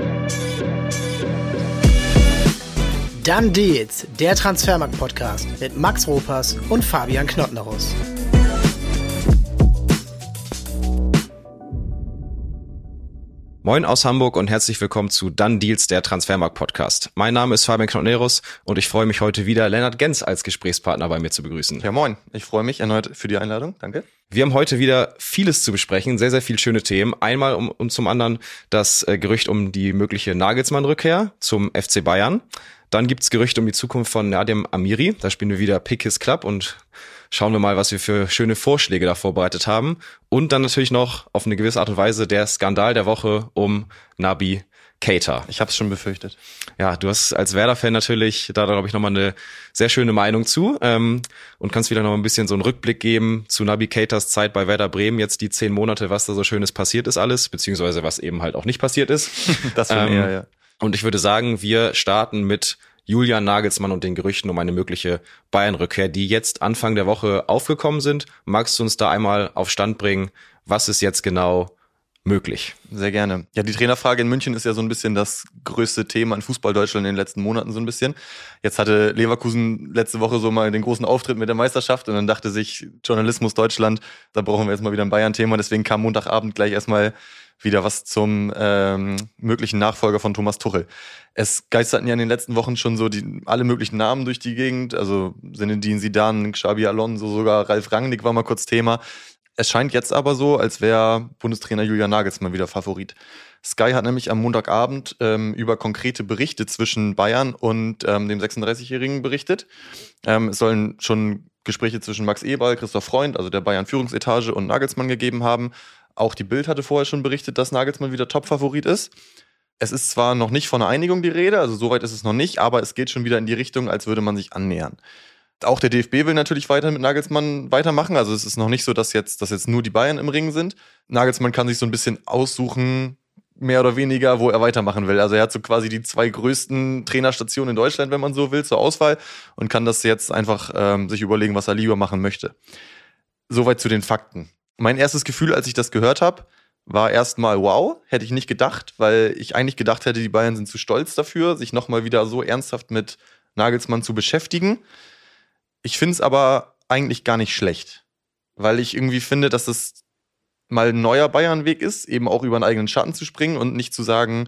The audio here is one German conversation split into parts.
Done Deals, der Transfermarkt-Podcast mit Max Ropers und Fabian Knottenrus. Moin aus Hamburg und herzlich willkommen zu Done Deals, der Transfermarkt-Podcast. Mein Name ist Fabian Knottenrus und ich freue mich heute wieder, Lennart Genz als Gesprächspartner bei mir zu begrüßen. Ja, moin. Ich freue mich erneut für die Einladung. Danke. Wir haben heute wieder vieles zu besprechen, sehr, sehr viele schöne Themen. Einmal und zum anderen das Gerücht um die mögliche Nagelsmann-Rückkehr zum FC Bayern. Dann gibt's Gerüchte um die Zukunft von Nadem Amiri. Da spielen wir wieder Pick His Club und schauen wir mal, was wir für schöne Vorschläge da vorbereitet haben. Und dann natürlich noch auf eine gewisse Art und Weise der Skandal der Woche um Naby Keita. Ich habe es schon befürchtet. Ja, du hast als Werder-Fan natürlich da, glaube ich, nochmal eine sehr schöne Meinung zu und kannst wieder noch ein bisschen so einen Rückblick geben zu Naby Keitas Zeit bei Werder Bremen, jetzt die 10 Monate, was da so Schönes passiert ist alles, beziehungsweise was eben halt auch nicht passiert ist. Das schon eher, ja. Und ich würde sagen, wir starten mit Julian Nagelsmann und den Gerüchten um eine mögliche Bayern-Rückkehr, die jetzt Anfang der Woche aufgekommen sind. Magst du uns da einmal auf Stand bringen, was ist jetzt genau möglich? Sehr gerne. Ja, die Trainerfrage in München ist ja so ein bisschen das größte Thema in Fußball-Deutschland in den letzten Monaten so ein bisschen. Jetzt hatte Leverkusen letzte Woche so mal den großen Auftritt mit der Meisterschaft und dann dachte sich Journalismus Deutschland, da brauchen wir jetzt mal wieder ein Bayern-Thema. Deswegen kam Montagabend gleich erstmal wieder was zum möglichen Nachfolger von Thomas Tuchel. Es geisterten ja in den letzten Wochen schon so alle möglichen Namen durch die Gegend, also Zinedine Zidane, Xabi Alonso, sogar Ralf Rangnick war mal kurz Thema. Es scheint jetzt aber so, als wäre Bundestrainer Julian Nagelsmann wieder Favorit. Sky hat nämlich am Montagabend über konkrete Berichte zwischen Bayern und dem 36-Jährigen berichtet. Es sollen schon Gespräche zwischen Max Eberl, Christoph Freund, also der Bayern-Führungsetage, und Nagelsmann gegeben haben. Auch die Bild hatte vorher schon berichtet, dass Nagelsmann wieder Top-Favorit ist. Es ist zwar noch nicht von einer Einigung die Rede, also soweit ist es noch nicht, aber es geht schon wieder in die Richtung, als würde man sich annähern. Auch der DFB will natürlich weiter mit Nagelsmann weitermachen, also es ist noch nicht so, dass jetzt nur die Bayern im Ring sind. Nagelsmann kann sich so ein bisschen aussuchen, mehr oder weniger, wo er weitermachen will. Also er hat so quasi die 2 größten Trainerstationen in Deutschland, wenn man so will, zur Auswahl und kann das jetzt einfach sich überlegen, was er lieber machen möchte. Soweit zu den Fakten. Mein erstes Gefühl, als ich das gehört habe, war erstmal wow, hätte ich nicht gedacht, weil ich eigentlich gedacht hätte, die Bayern sind zu stolz dafür, sich nochmal wieder so ernsthaft mit Nagelsmann zu beschäftigen. Ich finde es aber eigentlich gar nicht schlecht, weil ich irgendwie finde, dass es mal ein neuer Bayern-Weg ist, eben auch über einen eigenen Schatten zu springen und nicht zu sagen,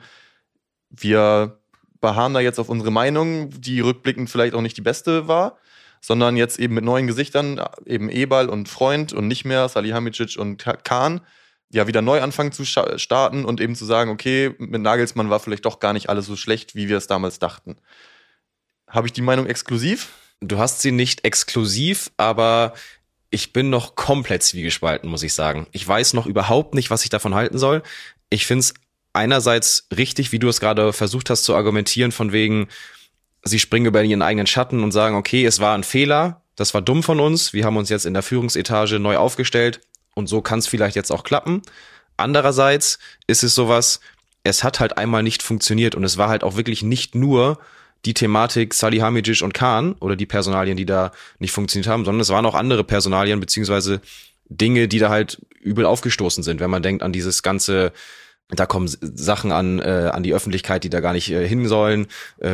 wir beharren da jetzt auf unsere Meinung, die rückblickend vielleicht auch nicht die beste war, sondern jetzt eben mit neuen Gesichtern, eben Eberl und Freund und nicht mehr Salihamidzic und Kahn, ja wieder neu anfangen zu starten und eben zu sagen, okay, mit Nagelsmann war vielleicht doch gar nicht alles so schlecht, wie wir es damals dachten. Habe ich die Meinung exklusiv? Du hast sie nicht exklusiv, aber ich bin noch komplett zwiegespalten, muss ich sagen. Ich weiß noch überhaupt nicht, was ich davon halten soll. Ich finde es einerseits richtig, wie du es gerade versucht hast zu argumentieren, von wegen, sie springen über ihren eigenen Schatten und sagen, okay, es war ein Fehler, das war dumm von uns, wir haben uns jetzt in der Führungsetage neu aufgestellt und so kann es vielleicht jetzt auch klappen. Andererseits ist es sowas, es hat halt einmal nicht funktioniert und es war halt auch wirklich nicht nur die Thematik Salihamidzic und Kahn oder die Personalien, die da nicht funktioniert haben, sondern es waren auch andere Personalien beziehungsweise Dinge, die da halt übel aufgestoßen sind, wenn man denkt an dieses ganze, da kommen Sachen an die Öffentlichkeit, die da gar nicht hin sollen.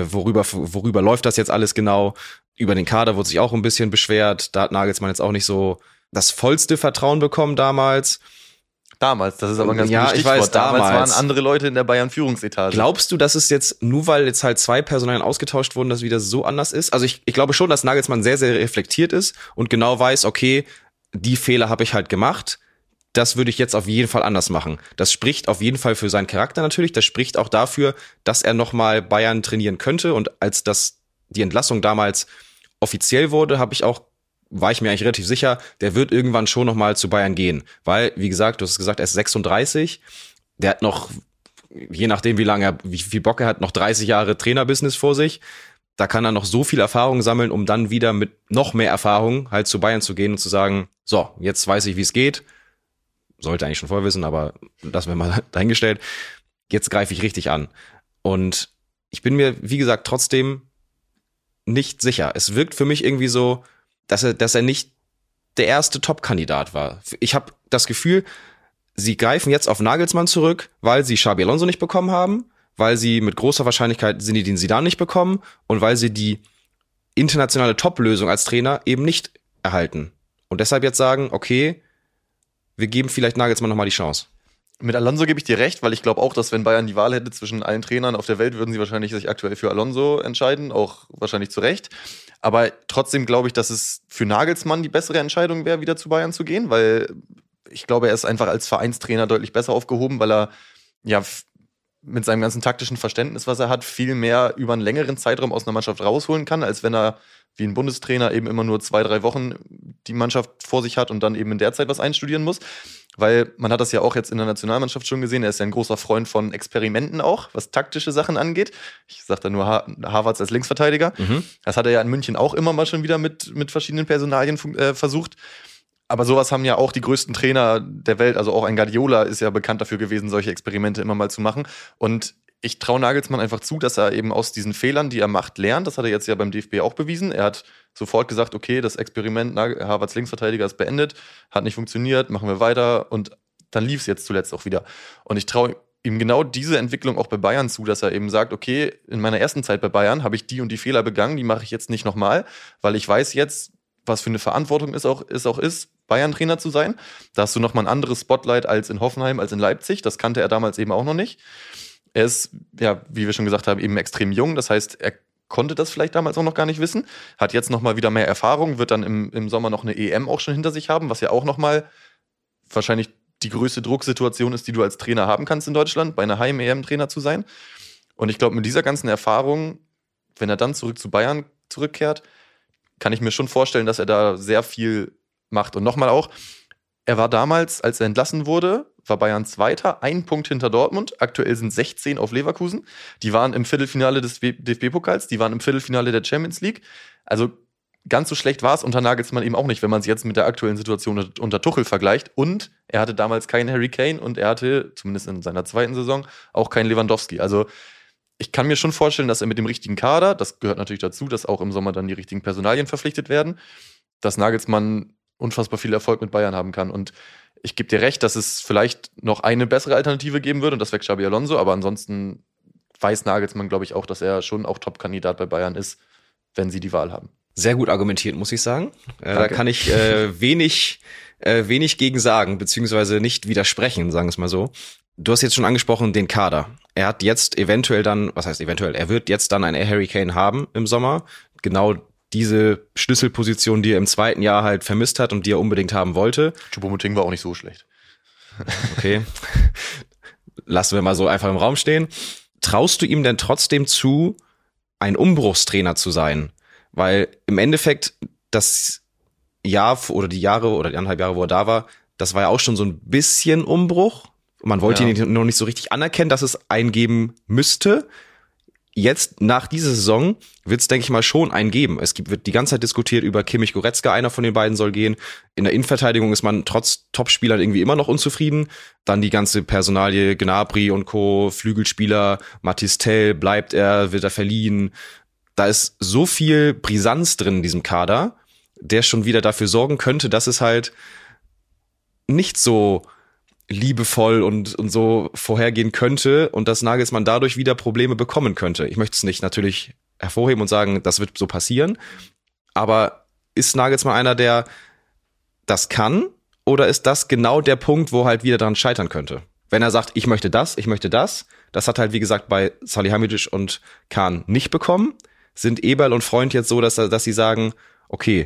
Worüber läuft das jetzt alles genau? Über den Kader wurde sich auch ein bisschen beschwert. Da hat Nagelsmann jetzt auch nicht so das vollste Vertrauen bekommen damals. Damals, das ist aber ein ganz gutes Stichwort. Ich weiß, damals waren andere Leute in der Bayern-Führungsetage. Glaubst du, dass es jetzt, nur weil jetzt halt 2 Personalien ausgetauscht wurden, dass wieder so anders ist? Also ich glaube schon, dass Nagelsmann sehr, sehr reflektiert ist und genau weiß, okay, die Fehler habe ich halt gemacht. Das würde ich jetzt auf jeden Fall anders machen. Das spricht auf jeden Fall für seinen Charakter natürlich. Das spricht auch dafür, dass er nochmal Bayern trainieren könnte. Und als die Entlassung damals offiziell wurde, war ich mir eigentlich relativ sicher, der wird irgendwann schon nochmal zu Bayern gehen. Weil, wie gesagt, du hast gesagt, er ist 36. Der hat noch, je nachdem wie viel Bock er hat, noch 30 Jahre Trainerbusiness vor sich. Da kann er noch so viel Erfahrung sammeln, um dann wieder mit noch mehr Erfahrung halt zu Bayern zu gehen und zu sagen, so, jetzt weiß ich, wie es geht. Sollte eigentlich schon vorher wissen, aber das wäre mal dahingestellt. Jetzt greife ich richtig an. Und ich bin mir, wie gesagt, trotzdem nicht sicher. Es wirkt für mich irgendwie so, dass er nicht der erste Top-Kandidat war. Ich habe das Gefühl, sie greifen jetzt auf Nagelsmann zurück, weil sie Xabi Alonso nicht bekommen haben, weil sie mit großer Wahrscheinlichkeit Zinedine Zidane nicht bekommen und weil sie die internationale Top-Lösung als Trainer eben nicht erhalten. Und deshalb jetzt sagen, okay, wir geben vielleicht Nagelsmann nochmal die Chance. Mit Alonso gebe ich dir recht, weil ich glaube auch, dass wenn Bayern die Wahl hätte zwischen allen Trainern auf der Welt, würden sie wahrscheinlich sich aktuell für Alonso entscheiden, auch wahrscheinlich zu Recht. Aber trotzdem glaube ich, dass es für Nagelsmann die bessere Entscheidung wäre, wieder zu Bayern zu gehen, weil ich glaube, er ist einfach als Vereinstrainer deutlich besser aufgehoben, weil er ja mit seinem ganzen taktischen Verständnis, was er hat, viel mehr über einen längeren Zeitraum aus einer Mannschaft rausholen kann, als wenn er wie ein Bundestrainer eben immer nur 2-3 Wochen die Mannschaft vor sich hat und dann eben in der Zeit was einstudieren muss. Weil man hat das ja auch jetzt in der Nationalmannschaft schon gesehen, er ist ja ein großer Freund von Experimenten auch, was taktische Sachen angeht. Ich sage da nur Havertz als Linksverteidiger. Das hat er ja in München auch immer mal schon wieder mit verschiedenen Personalien versucht. Aber sowas haben ja auch die größten Trainer der Welt, also auch ein Guardiola ist ja bekannt dafür gewesen, solche Experimente immer mal zu machen. Und ich traue Nagelsmann einfach zu, dass er eben aus diesen Fehlern, die er macht, lernt. Das hat er jetzt ja beim DFB auch bewiesen. Er hat sofort gesagt, okay, das Experiment Havertz Linksverteidiger ist beendet, hat nicht funktioniert, machen wir weiter. Und dann lief es jetzt zuletzt auch wieder. Und ich traue ihm genau diese Entwicklung auch bei Bayern zu, dass er eben sagt, okay, in meiner ersten Zeit bei Bayern habe ich die und die Fehler begangen, die mache ich jetzt nicht nochmal, weil ich weiß jetzt, was für eine Verantwortung es auch ist, Bayern-Trainer zu sein. Da hast du nochmal ein anderes Spotlight als in Hoffenheim, als in Leipzig. Das kannte er damals eben auch noch nicht. Er ist, ja, wie wir schon gesagt haben, eben extrem jung. Das heißt, er konnte das vielleicht damals auch noch gar nicht wissen. Hat jetzt nochmal wieder mehr Erfahrung, wird dann im Sommer noch eine EM auch schon hinter sich haben, was ja auch nochmal wahrscheinlich die größte Drucksituation ist, die du als Trainer haben kannst in Deutschland, bei einer Heim-EM-Trainer zu sein. Und ich glaube, mit dieser ganzen Erfahrung, wenn er dann zurück zu Bayern zurückkehrt, kann ich mir schon vorstellen, dass er da sehr viel macht. Und nochmal auch, er war damals, als er entlassen wurde, war Bayern Zweiter, 1 Punkt hinter Dortmund. Aktuell sind 16 auf Leverkusen. Die waren im Viertelfinale des DFB-Pokals, die waren im Viertelfinale der Champions League. Also ganz so schlecht war es unter Nagelsmann eben auch nicht, wenn man es jetzt mit der aktuellen Situation unter Tuchel vergleicht. Und er hatte damals keinen Harry Kane und er hatte, zumindest in seiner zweiten Saison, auch keinen Lewandowski. Also ich kann mir schon vorstellen, dass er mit dem richtigen Kader, das gehört natürlich dazu, dass auch im Sommer dann die richtigen Personalien verpflichtet werden, dass Nagelsmann unfassbar viel Erfolg mit Bayern haben kann. Und ich gebe dir recht, dass es vielleicht noch eine bessere Alternative geben würde und das wäre Xabi Alonso, aber ansonsten weiß Nagelsmann, glaube ich, auch, dass er schon auch Top-Kandidat bei Bayern ist, wenn sie die Wahl haben. Sehr gut argumentiert, muss ich sagen. Da kann ich wenig gegen sagen, beziehungsweise nicht widersprechen, sagen wir es mal so. Du hast jetzt schon angesprochen, den Kader. Er hat jetzt eventuell dann, was heißt eventuell, er wird jetzt dann einen Harry Kane haben im Sommer. Genau diese Schlüsselposition, die er im zweiten Jahr halt vermisst hat und die er unbedingt haben wollte. Choupo-Moting war auch nicht so schlecht. Okay. Lassen wir mal so einfach im Raum stehen. Traust du ihm denn trotzdem zu, ein Umbruchstrainer zu sein? Weil im Endeffekt das Jahr oder die Jahre oder die 1,5 Jahre, wo er da war, das war ja auch schon so ein bisschen Umbruch. Man wollte ihn noch nicht so richtig anerkennen, dass es einen geben müsste. Jetzt, nach dieser Saison, wird es, denke ich mal, schon einen geben. Wird die ganze Zeit diskutiert über Kimmich Goretzka, einer von den beiden soll gehen. In der Innenverteidigung ist man trotz Topspielern irgendwie immer noch unzufrieden. Dann die ganze Personalie, Gnabry und Co., Flügelspieler, Mathys Tel, bleibt er, wird er verliehen. Da ist so viel Brisanz drin in diesem Kader, der schon wieder dafür sorgen könnte, dass es halt nicht so liebevoll und so vorhergehen könnte und dass Nagelsmann dadurch wieder Probleme bekommen könnte. Ich möchte es nicht natürlich hervorheben und sagen, das wird so passieren, aber ist Nagelsmann einer, der das kann, oder ist das genau der Punkt, wo halt wieder daran scheitern könnte? Wenn er sagt, ich möchte das, das hat halt wie gesagt bei Salihamidzic und Kahn nicht bekommen, sind Eberl und Freund jetzt so, dass sie sagen, okay,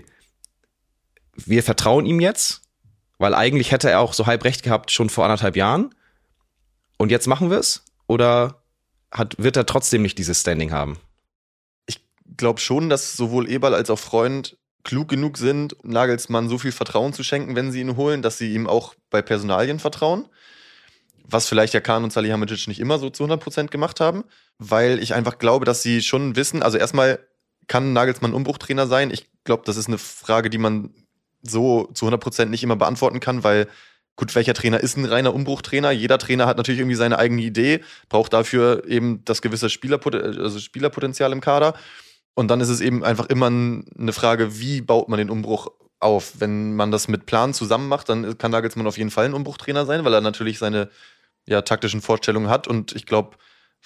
wir vertrauen ihm jetzt, weil eigentlich hätte er auch so halb recht gehabt schon vor 1,5 Jahren. Und jetzt machen wir es? Oder wird er trotzdem nicht dieses Standing haben? Ich glaube schon, dass sowohl Eberl als auch Freund klug genug sind, Nagelsmann so viel Vertrauen zu schenken, wenn sie ihn holen, dass sie ihm auch bei Personalien vertrauen. Was vielleicht ja Kahn und Salihamidzic nicht immer so zu 100% gemacht haben. Weil ich einfach glaube, dass sie schon wissen, also erstmal kann Nagelsmann Umbruchtrainer sein. Ich glaube, das ist eine Frage, die man so zu 100% nicht immer beantworten kann, weil gut, welcher Trainer ist ein reiner Umbruchtrainer? Jeder Trainer hat natürlich irgendwie seine eigene Idee, braucht dafür eben das gewisse Spielerpotenzial im Kader. Und dann ist es eben einfach immer eine Frage, wie baut man den Umbruch auf? Wenn man das mit Plan zusammen macht, dann kann Nagelsmann auf jeden Fall ein Umbruchtrainer sein, weil er natürlich seine taktischen Vorstellungen hat. Und ich glaube, was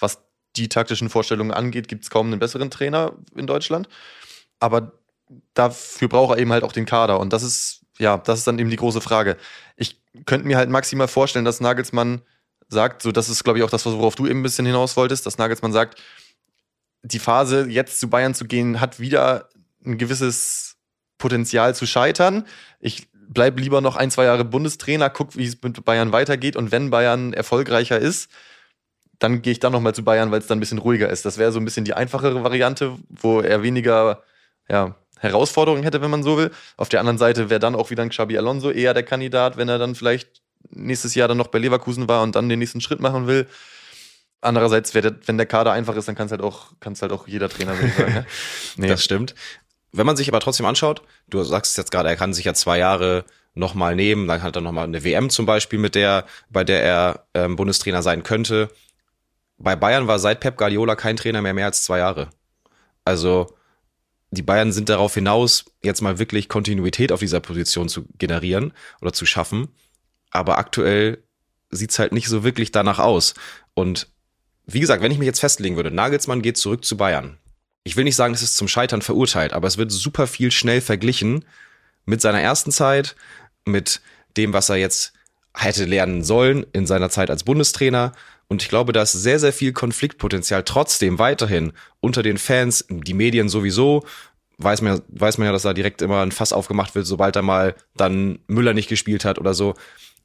die taktischen Vorstellungen angeht, gibt es kaum einen besseren Trainer in Deutschland. Aber dafür braucht er eben halt auch den Kader. Und das ist dann eben die große Frage. Ich könnte mir halt maximal vorstellen, dass Nagelsmann sagt, so das ist, glaube ich, auch das, worauf du eben ein bisschen hinaus wolltest, dass Nagelsmann sagt, die Phase, jetzt zu Bayern zu gehen, hat wieder ein gewisses Potenzial zu scheitern. Ich bleibe lieber noch 1-2 Jahre Bundestrainer, guck, wie es mit Bayern weitergeht. Und wenn Bayern erfolgreicher ist, dann gehe ich dann nochmal zu Bayern, weil es dann ein bisschen ruhiger ist. Das wäre so ein bisschen die einfachere Variante, wo er weniger Herausforderungen hätte, wenn man so will. Auf der anderen Seite wäre dann auch wieder ein Xabi Alonso eher der Kandidat, wenn er dann vielleicht nächstes Jahr dann noch bei Leverkusen war und dann den nächsten Schritt machen will. Andererseits, wenn der Kader einfach ist, dann kann es halt auch jeder Trainer, würde ich sagen. Ne? Nee. Das stimmt. Wenn man sich aber trotzdem anschaut, du sagst jetzt gerade, er kann sich ja 2 Jahre nochmal nehmen, dann hat er nochmal eine WM zum Beispiel, bei der er Bundestrainer sein könnte. Bei Bayern war seit Pep Guardiola kein Trainer mehr als 2 Jahre. Also die Bayern sind darauf hinaus, jetzt mal wirklich Kontinuität auf dieser Position zu generieren oder zu schaffen. Aber aktuell sieht's halt nicht so wirklich danach aus. Und wie gesagt, wenn ich mich jetzt festlegen würde, Nagelsmann geht zurück zu Bayern. Ich will nicht sagen, es ist zum Scheitern verurteilt, aber es wird super viel schnell verglichen mit seiner ersten Zeit, mit dem, was er jetzt hätte lernen sollen in seiner Zeit als Bundestrainer. Und ich glaube, da ist sehr, sehr viel Konfliktpotenzial trotzdem weiterhin unter den Fans, die Medien sowieso. Weiß man ja, dass da direkt immer ein Fass aufgemacht wird, sobald er mal dann Müller nicht gespielt hat oder so.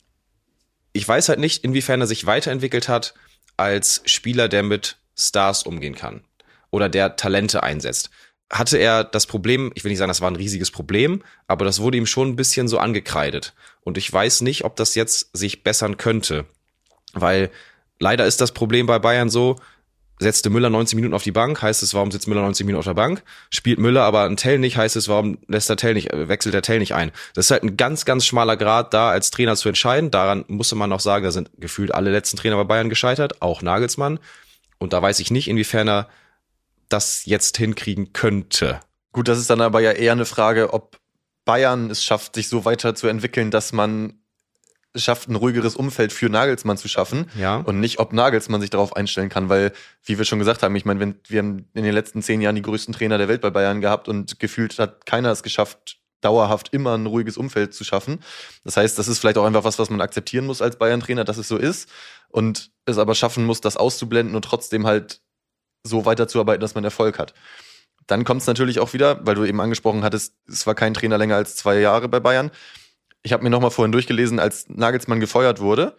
Ich weiß halt nicht, inwiefern er sich weiterentwickelt hat als Spieler, der mit Stars umgehen kann oder der Talente einsetzt. Hatte er das Problem, ich will nicht sagen, das war ein riesiges Problem, aber das wurde ihm schon ein bisschen so angekreidet. Und ich weiß nicht, ob das jetzt sich bessern könnte, weil leider ist das Problem bei Bayern so, setzte Müller 90 Minuten auf die Bank, heißt es, warum sitzt Müller 90 Minuten auf der Bank? Spielt Müller aber ein Tell nicht, heißt es, warum wechselt der Tell nicht ein? Das ist halt ein ganz, ganz schmaler Grad, da als Trainer zu entscheiden. Daran musste man noch sagen, da sind gefühlt alle letzten Trainer bei Bayern gescheitert, auch Nagelsmann. Und da weiß ich nicht, inwiefern er das jetzt hinkriegen könnte. Gut, das ist dann aber ja eher eine Frage, ob Bayern es schafft, sich so weiterzuentwickeln, dass man schafft, ein ruhigeres Umfeld für Nagelsmann zu schaffen. Ja. Und nicht, ob Nagelsmann sich darauf einstellen kann, weil, wie wir schon gesagt haben, ich meine, wir haben in den letzten 10 Jahren die größten Trainer der Welt bei Bayern gehabt und gefühlt hat keiner es geschafft, dauerhaft immer ein ruhiges Umfeld zu schaffen. Das heißt, das ist vielleicht auch einfach was man akzeptieren muss als Bayern-Trainer, dass es so ist und es aber schaffen muss, das auszublenden und trotzdem halt so weiterzuarbeiten, dass man Erfolg hat. Dann kommt es natürlich auch wieder, weil du eben angesprochen hattest, es war kein Trainer länger als 2 Jahre bei Bayern. Ich habe mir nochmal vorhin durchgelesen, als Nagelsmann gefeuert wurde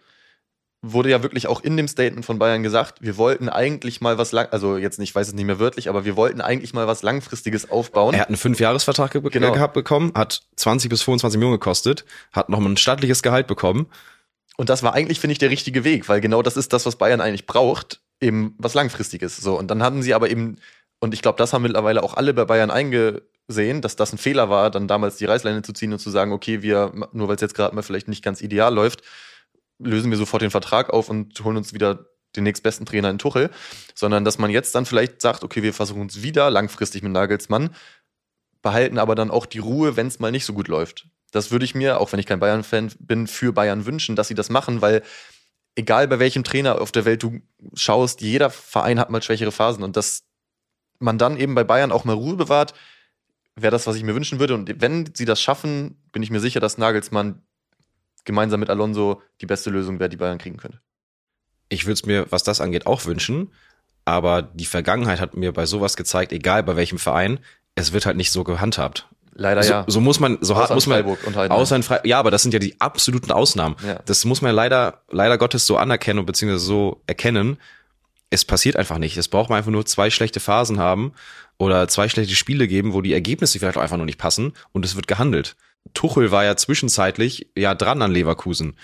ja wirklich auch in dem Statement von Bayern gesagt, wir wollten eigentlich mal also jetzt nicht, ich weiß es nicht mehr wörtlich, aber wir wollten eigentlich mal was Langfristiges aufbauen. Er hat einen 5-Jahres-Vertrag gehabt bekommen, hat 20 bis 25 Millionen gekostet, hat nochmal ein stattliches Gehalt bekommen. Und das war eigentlich, finde ich, der richtige Weg, weil genau das ist das, was Bayern eigentlich braucht, eben was Langfristiges. So, und dann hatten sie aber eben, und ich glaube, das haben mittlerweile auch alle bei Bayern eingesehen, dass das ein Fehler war, dann damals die Reißleine zu ziehen und zu sagen, okay, nur weil es jetzt gerade mal vielleicht nicht ganz ideal läuft, lösen wir sofort den Vertrag auf und holen uns wieder den nächstbesten Trainer in Tuchel, sondern dass man jetzt dann vielleicht sagt, okay, wir versuchen uns wieder langfristig mit Nagelsmann, behalten aber dann auch die Ruhe, wenn es mal nicht so gut läuft. Das würde ich mir, auch wenn ich kein Bayern-Fan bin, für Bayern wünschen, dass sie das machen, weil egal bei welchem Trainer auf der Welt du schaust, jeder Verein hat mal schwächere Phasen und dass man dann eben bei Bayern auch mal Ruhe bewahrt, wäre das, was ich mir wünschen würde. Und wenn sie das schaffen, bin ich mir sicher, dass Nagelsmann gemeinsam mit Alonso die beste Lösung wäre, die Bayern kriegen könnte. Ich würde es mir, was das angeht, auch wünschen, aber die Vergangenheit hat mir bei sowas gezeigt, egal bei welchem Verein, es wird halt nicht so gehandhabt. Leider ja. So muss man, außer in Freiburg ja, aber das sind ja die absoluten Ausnahmen. Ja. Das muss man leider Gottes so anerkennen und beziehungsweise so erkennen. Es passiert einfach nicht. Es braucht man einfach nur 2 schlechte Phasen haben oder 2 schlechte Spiele geben, wo die Ergebnisse vielleicht auch einfach noch nicht passen und es wird gehandelt. Tuchel war ja zwischenzeitlich dran an Leverkusen.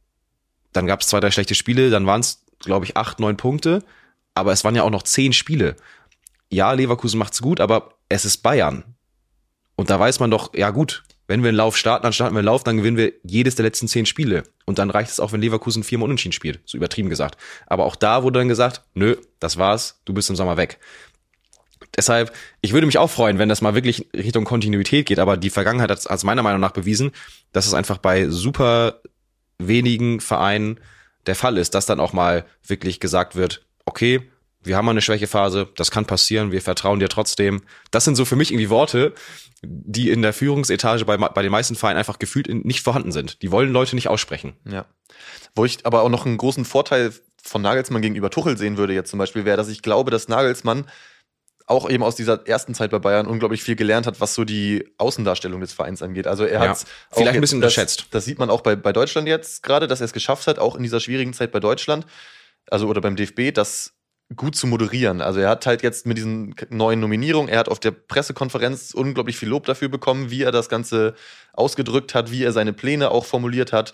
Dann gab es 2, 3 schlechte Spiele, dann waren es, glaube ich, 8, 9 Punkte, aber es waren ja auch noch 10 Spiele. Ja, Leverkusen macht's gut, aber es ist Bayern. Und da weiß man doch, ja gut, wenn wir einen Lauf starten, dann starten wir einen Lauf, dann gewinnen wir jedes der letzten 10 Spiele. Und dann reicht es auch, wenn Leverkusen 4-mal unentschieden spielt, so übertrieben gesagt. Aber auch da wurde dann gesagt, nö, das war's, du bist im Sommer weg. Deshalb, ich würde mich auch freuen, wenn das mal wirklich Richtung Kontinuität geht, aber die Vergangenheit hat meiner Meinung nach bewiesen, dass es einfach bei super wenigen Vereinen der Fall ist, dass dann auch mal wirklich gesagt wird, okay, wir haben mal eine Schwächephase, das kann passieren, wir vertrauen dir trotzdem. Das sind so für mich irgendwie Worte, die in der Führungsetage bei den meisten Vereinen einfach gefühlt nicht vorhanden sind. Die wollen Leute nicht aussprechen. Ja. Wo ich aber auch noch einen großen Vorteil von Nagelsmann gegenüber Tuchel sehen würde jetzt zum Beispiel, wäre, dass ich glaube, dass Nagelsmann auch eben aus dieser ersten Zeit bei Bayern unglaublich viel gelernt hat, was so die Außendarstellung des Vereins angeht. Also er hat vielleicht ein bisschen unterschätzt. Das sieht man auch bei Deutschland jetzt gerade, dass er es geschafft hat, auch in dieser schwierigen Zeit bei Deutschland, also oder beim DFB, das gut zu moderieren. Also er hat halt jetzt mit diesen neuen Nominierungen, er hat auf der Pressekonferenz unglaublich viel Lob dafür bekommen, wie er das Ganze ausgedrückt hat, wie er seine Pläne auch formuliert hat.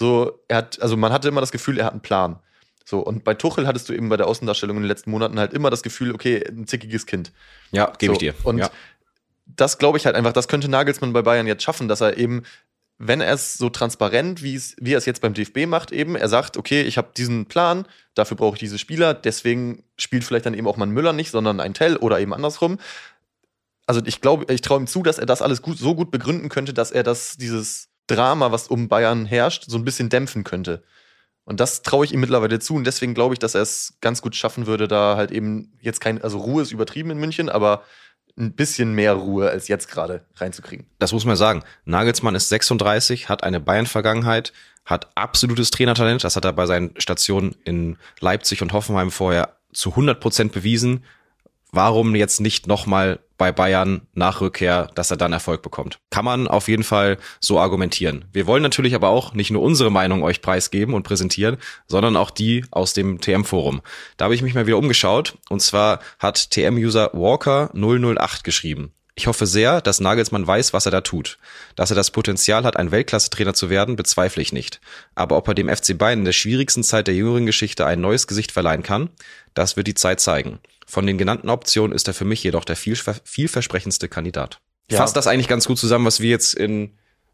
Also man hatte immer das Gefühl, er hat einen Plan. So, und bei Tuchel hattest du eben bei der Außendarstellung in den letzten Monaten halt immer das Gefühl, okay, ein zickiges Kind. Ja, gebe ich dir. Und das glaube ich halt einfach, das könnte Nagelsmann bei Bayern jetzt schaffen, dass er eben, wenn er es so transparent, wie er es jetzt beim DFB macht, eben, er sagt, okay, ich habe diesen Plan, dafür brauche ich diese Spieler, deswegen spielt vielleicht dann eben auch mal ein Müller nicht, sondern ein Tell oder eben andersrum. Also ich traue ihm zu, dass er das alles so gut begründen könnte, dass er dieses Drama, was um Bayern herrscht, so ein bisschen dämpfen könnte. Und das traue ich ihm mittlerweile zu und deswegen glaube ich, dass er es ganz gut schaffen würde, da halt eben jetzt also Ruhe ist übertrieben in München, aber ein bisschen mehr Ruhe als jetzt gerade reinzukriegen. Das muss man sagen. Nagelsmann ist 36, hat eine Bayern-Vergangenheit, hat absolutes Trainertalent. Das hat er bei seinen Stationen in Leipzig und Hoffenheim vorher zu 100% bewiesen. Warum jetzt nicht nochmal bei Bayern nach Rückkehr, dass er dann Erfolg bekommt? Kann man auf jeden Fall so argumentieren. Wir wollen natürlich aber auch nicht nur unsere Meinung euch preisgeben und präsentieren, sondern auch die aus dem TM-Forum. Da habe ich mich mal wieder umgeschaut und zwar hat TM-User Walker 008 geschrieben. Ich hoffe sehr, dass Nagelsmann weiß, was er da tut. Dass er das Potenzial hat, ein Weltklasse-Trainer zu werden, bezweifle ich nicht. Aber ob er dem FC Bayern in der schwierigsten Zeit der jüngeren Geschichte ein neues Gesicht verleihen kann, das wird die Zeit zeigen. Von den genannten Optionen ist er für mich jedoch der vielversprechendste Kandidat. Ja. Fasst das eigentlich ganz gut zusammen, was wir jetzt in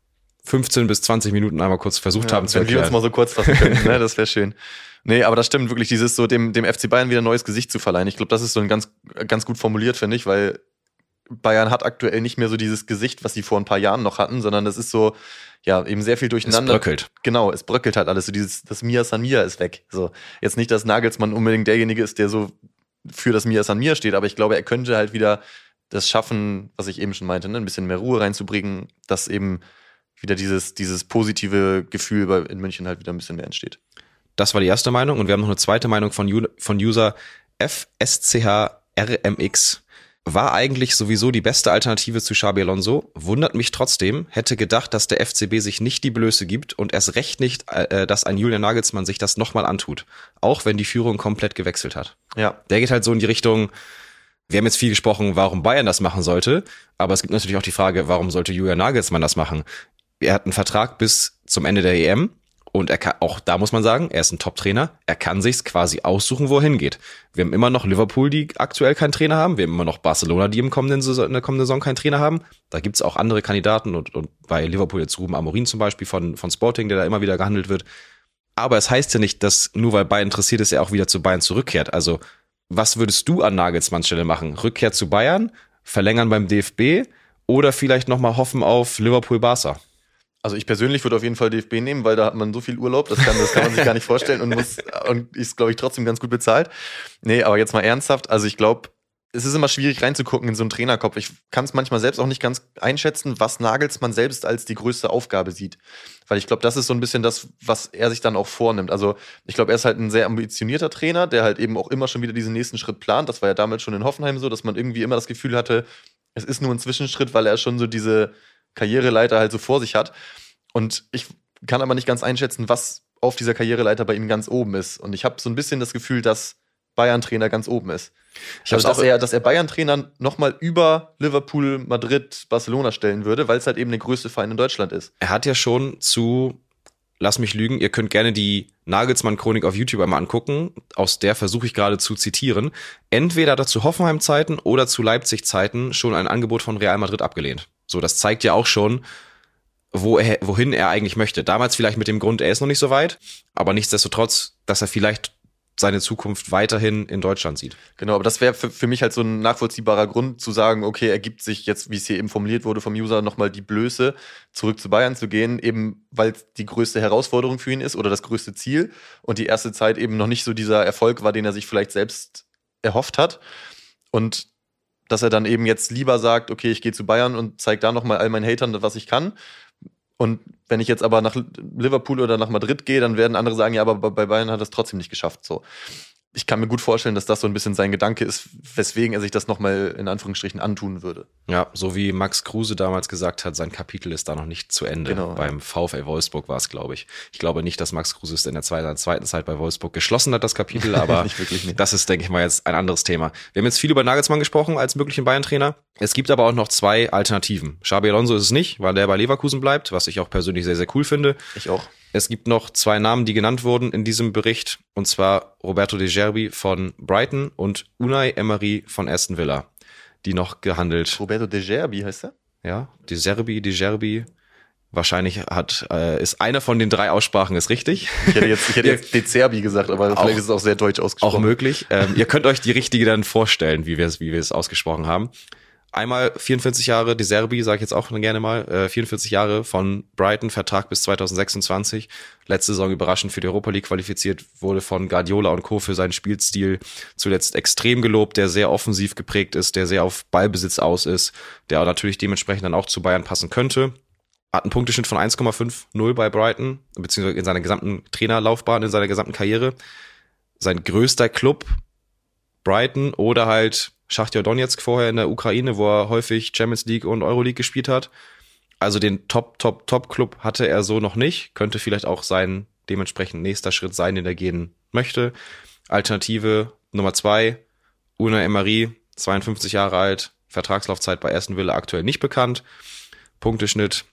15 bis 20 Minuten einmal kurz versucht haben zu erklären. Wenn wir uns mal so kurz fassen können, ne? Das wäre schön. Nee, aber das stimmt wirklich, dieses so dem FC Bayern wieder ein neues Gesicht zu verleihen. Ich glaube, das ist so ein ganz gut formuliert, finde ich, weil Bayern hat aktuell nicht mehr so dieses Gesicht, was sie vor ein paar Jahren noch hatten, sondern das ist so, ja, eben sehr viel durcheinander. Es bröckelt. Genau, es bröckelt halt alles. So das Mia San Mia ist weg. So, jetzt nicht, dass Nagelsmann unbedingt derjenige ist, der so für das Mia San Mia steht, aber ich glaube, er könnte halt wieder das schaffen, was ich eben schon meinte, ne? Ein bisschen mehr Ruhe reinzubringen, dass eben wieder dieses positive Gefühl in München halt wieder ein bisschen mehr entsteht. Das war die erste Meinung und wir haben noch eine zweite Meinung von User FSCHRMX. War eigentlich sowieso die beste Alternative zu Xabi Alonso, wundert mich trotzdem, hätte gedacht, dass der FCB sich nicht die Blöße gibt und erst recht nicht, dass ein Julian Nagelsmann sich das nochmal antut, auch wenn die Führung komplett gewechselt hat. Ja. Der geht halt so in die Richtung, wir haben jetzt viel gesprochen, warum Bayern das machen sollte, aber es gibt natürlich auch die Frage, warum sollte Julian Nagelsmann das machen? Er hat einen Vertrag bis zum Ende der EM. Und er kann, auch da muss man sagen, er ist ein Top-Trainer. Er kann sich's quasi aussuchen, wo er hingeht. Wir haben immer noch Liverpool, die aktuell keinen Trainer haben. Wir haben immer noch Barcelona, die in der kommenden Saison keinen Trainer haben. Da gibt's auch andere Kandidaten und bei Liverpool jetzt Ruben Amorim zum Beispiel von Sporting, der da immer wieder gehandelt wird. Aber es heißt ja nicht, dass nur weil Bayern interessiert ist, er auch wieder zu Bayern zurückkehrt. Also was würdest du an Nagelsmanns Stelle machen? Rückkehr zu Bayern, verlängern beim DFB oder vielleicht nochmal hoffen auf Liverpool-Barca? Also ich persönlich würde auf jeden Fall DFB nehmen, weil da hat man so viel Urlaub, das kann man sich gar nicht vorstellen und ist, glaube ich, trotzdem ganz gut bezahlt. Nee, aber jetzt mal ernsthaft, also ich glaube, es ist immer schwierig reinzugucken in so einen Trainerkopf. Ich kann es manchmal selbst auch nicht ganz einschätzen, was Nagelsmann selbst als die größte Aufgabe sieht. Weil ich glaube, das ist so ein bisschen das, was er sich dann auch vornimmt. Also ich glaube, er ist halt ein sehr ambitionierter Trainer, der halt eben auch immer schon wieder diesen nächsten Schritt plant. Das war ja damals schon in Hoffenheim so, dass man irgendwie immer das Gefühl hatte, es ist nur ein Zwischenschritt, weil er schon so diese Karriereleiter halt so vor sich hat. Und ich kann aber nicht ganz einschätzen, was auf dieser Karriereleiter bei ihm ganz oben ist. Und ich habe so ein bisschen das Gefühl, dass Bayern-Trainer ganz oben ist. Dass er Bayern-Trainer nochmal über Liverpool, Madrid, Barcelona stellen würde, weil es halt eben der größte Verein in Deutschland ist. Er hat ja schon lass mich lügen, ihr könnt gerne die Nagelsmann-Chronik auf YouTube einmal angucken. Aus der versuche ich gerade zu zitieren. Entweder hat er zu Hoffenheim-Zeiten oder zu Leipzig-Zeiten schon ein Angebot von Real Madrid abgelehnt. So, das zeigt ja auch schon, wohin er eigentlich möchte. Damals vielleicht mit dem Grund, er ist noch nicht so weit, aber nichtsdestotrotz, dass er vielleicht seine Zukunft weiterhin in Deutschland sieht. Genau, aber das wäre für mich halt so ein nachvollziehbarer Grund zu sagen, okay, er gibt sich jetzt, wie es hier eben formuliert wurde vom User, nochmal die Blöße, zurück zu Bayern zu gehen, eben weil es die größte Herausforderung für ihn ist oder das größte Ziel und die erste Zeit eben noch nicht so dieser Erfolg war, den er sich vielleicht selbst erhofft hat. Und dass er dann eben jetzt lieber sagt, okay, ich gehe zu Bayern und zeige da nochmal all meinen Hatern, was ich kann. Und wenn ich jetzt aber nach Liverpool oder nach Madrid gehe, dann werden andere sagen, ja, aber bei Bayern hat er es trotzdem nicht geschafft. So. Ich kann mir gut vorstellen, dass das so ein bisschen sein Gedanke ist, weswegen er sich das nochmal in Anführungsstrichen antun würde. Ja, so wie Max Kruse damals gesagt hat, sein Kapitel ist da noch nicht zu Ende. Genau, beim VfL Wolfsburg war es, glaube ich. Ich glaube nicht, dass Max Kruse es in der zweiten Zeit bei Wolfsburg geschlossen hat, das Kapitel, aber nicht wirklich, nicht. Das ist, denke ich mal, jetzt ein anderes Thema. Wir haben jetzt viel über Nagelsmann gesprochen als möglichen Bayern-Trainer. Es gibt aber auch noch 2 Alternativen. Xabi Alonso ist es nicht, weil der bei Leverkusen bleibt, was ich auch persönlich sehr, sehr cool finde. Ich auch. Es gibt noch 2 Namen, die genannt wurden in diesem Bericht, und zwar Roberto De Zerbi von Brighton und Unai Emery von Aston Villa, die noch gehandelt. Roberto De Zerbi heißt er? Ja, De Zerbi. Wahrscheinlich ist einer von den 3 Aussprachen ist richtig. Ich hätte jetzt De Zerbi gesagt, aber vielleicht ist es auch sehr deutsch ausgesprochen. Auch möglich. Ihr könnt euch die richtige dann vorstellen, wie wir es ausgesprochen haben. Einmal 44 Jahre, De Zerbi, sage ich jetzt auch gerne mal, 44 Jahre von Brighton, Vertrag bis 2026. Letzte Saison überraschend für die Europa League qualifiziert, wurde von Guardiola und Co. für seinen Spielstil zuletzt extrem gelobt, der sehr offensiv geprägt ist, der sehr auf Ballbesitz aus ist, der auch natürlich dementsprechend dann auch zu Bayern passen könnte. Hat einen Punkteschnitt von 1,50 bei Brighton, beziehungsweise in seiner gesamten Trainerlaufbahn, in seiner gesamten Karriere. Sein größter Club, Brighton, oder halt Schachtjar Donetsk vorher in der Ukraine, wo er häufig Champions League und Euroleague gespielt hat. Also den Top-Club hatte er so noch nicht. Könnte vielleicht auch sein dementsprechend nächster Schritt sein, den er gehen möchte. Alternative Nummer 2, Unai Emery, 52 Jahre alt, Vertragslaufzeit bei Aston Villa aktuell nicht bekannt. Punkteschnitt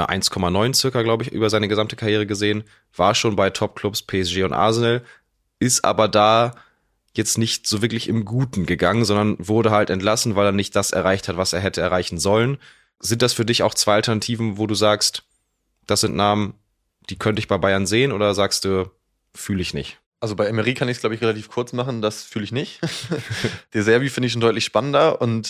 1,9 circa, glaube ich, über seine gesamte Karriere gesehen. War schon bei Top-Clubs PSG und Arsenal, ist aber da jetzt nicht so wirklich im Guten gegangen, sondern wurde halt entlassen, weil er nicht das erreicht hat, was er hätte erreichen sollen. Sind das für dich auch 2 Alternativen, wo du sagst, das sind Namen, die könnte ich bei Bayern sehen, oder sagst du, fühle ich nicht? Also bei Emery kann ich es, glaube ich, relativ kurz machen, das fühle ich nicht. De Zerbi finde ich schon deutlich spannender, und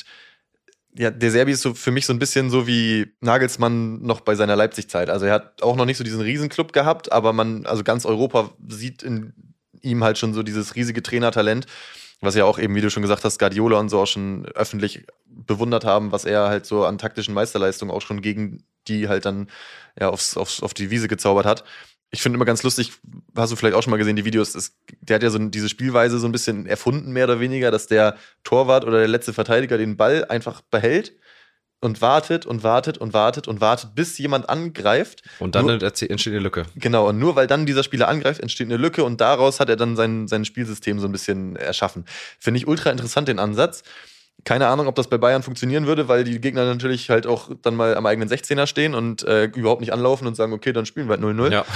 ja, De Zerbi ist so für mich so ein bisschen so wie Nagelsmann noch bei seiner Leipzig-Zeit. Also er hat auch noch nicht so diesen Riesenclub gehabt, aber also ganz Europa sieht in ihm halt schon so dieses riesige Trainertalent, was ja auch eben, wie du schon gesagt hast, Guardiola und so auch schon öffentlich bewundert haben, was er halt so an taktischen Meisterleistungen auch schon gegen die halt dann ja auf die Wiese gezaubert hat. Ich finde immer ganz lustig, hast du vielleicht auch schon mal gesehen, die Videos, der hat ja so diese Spielweise so ein bisschen erfunden, mehr oder weniger, dass der Torwart oder der letzte Verteidiger den Ball einfach behält und wartet, bis jemand angreift. Und dann entsteht eine Lücke. Genau, und nur weil dann dieser Spieler angreift, entsteht eine Lücke, und daraus hat er dann sein Spielsystem so ein bisschen erschaffen. Finde ich ultra interessant, den Ansatz. Keine Ahnung, ob das bei Bayern funktionieren würde, weil die Gegner natürlich halt auch dann mal am eigenen 16er stehen und überhaupt nicht anlaufen und sagen, okay, dann spielen wir halt 0-0. Ja.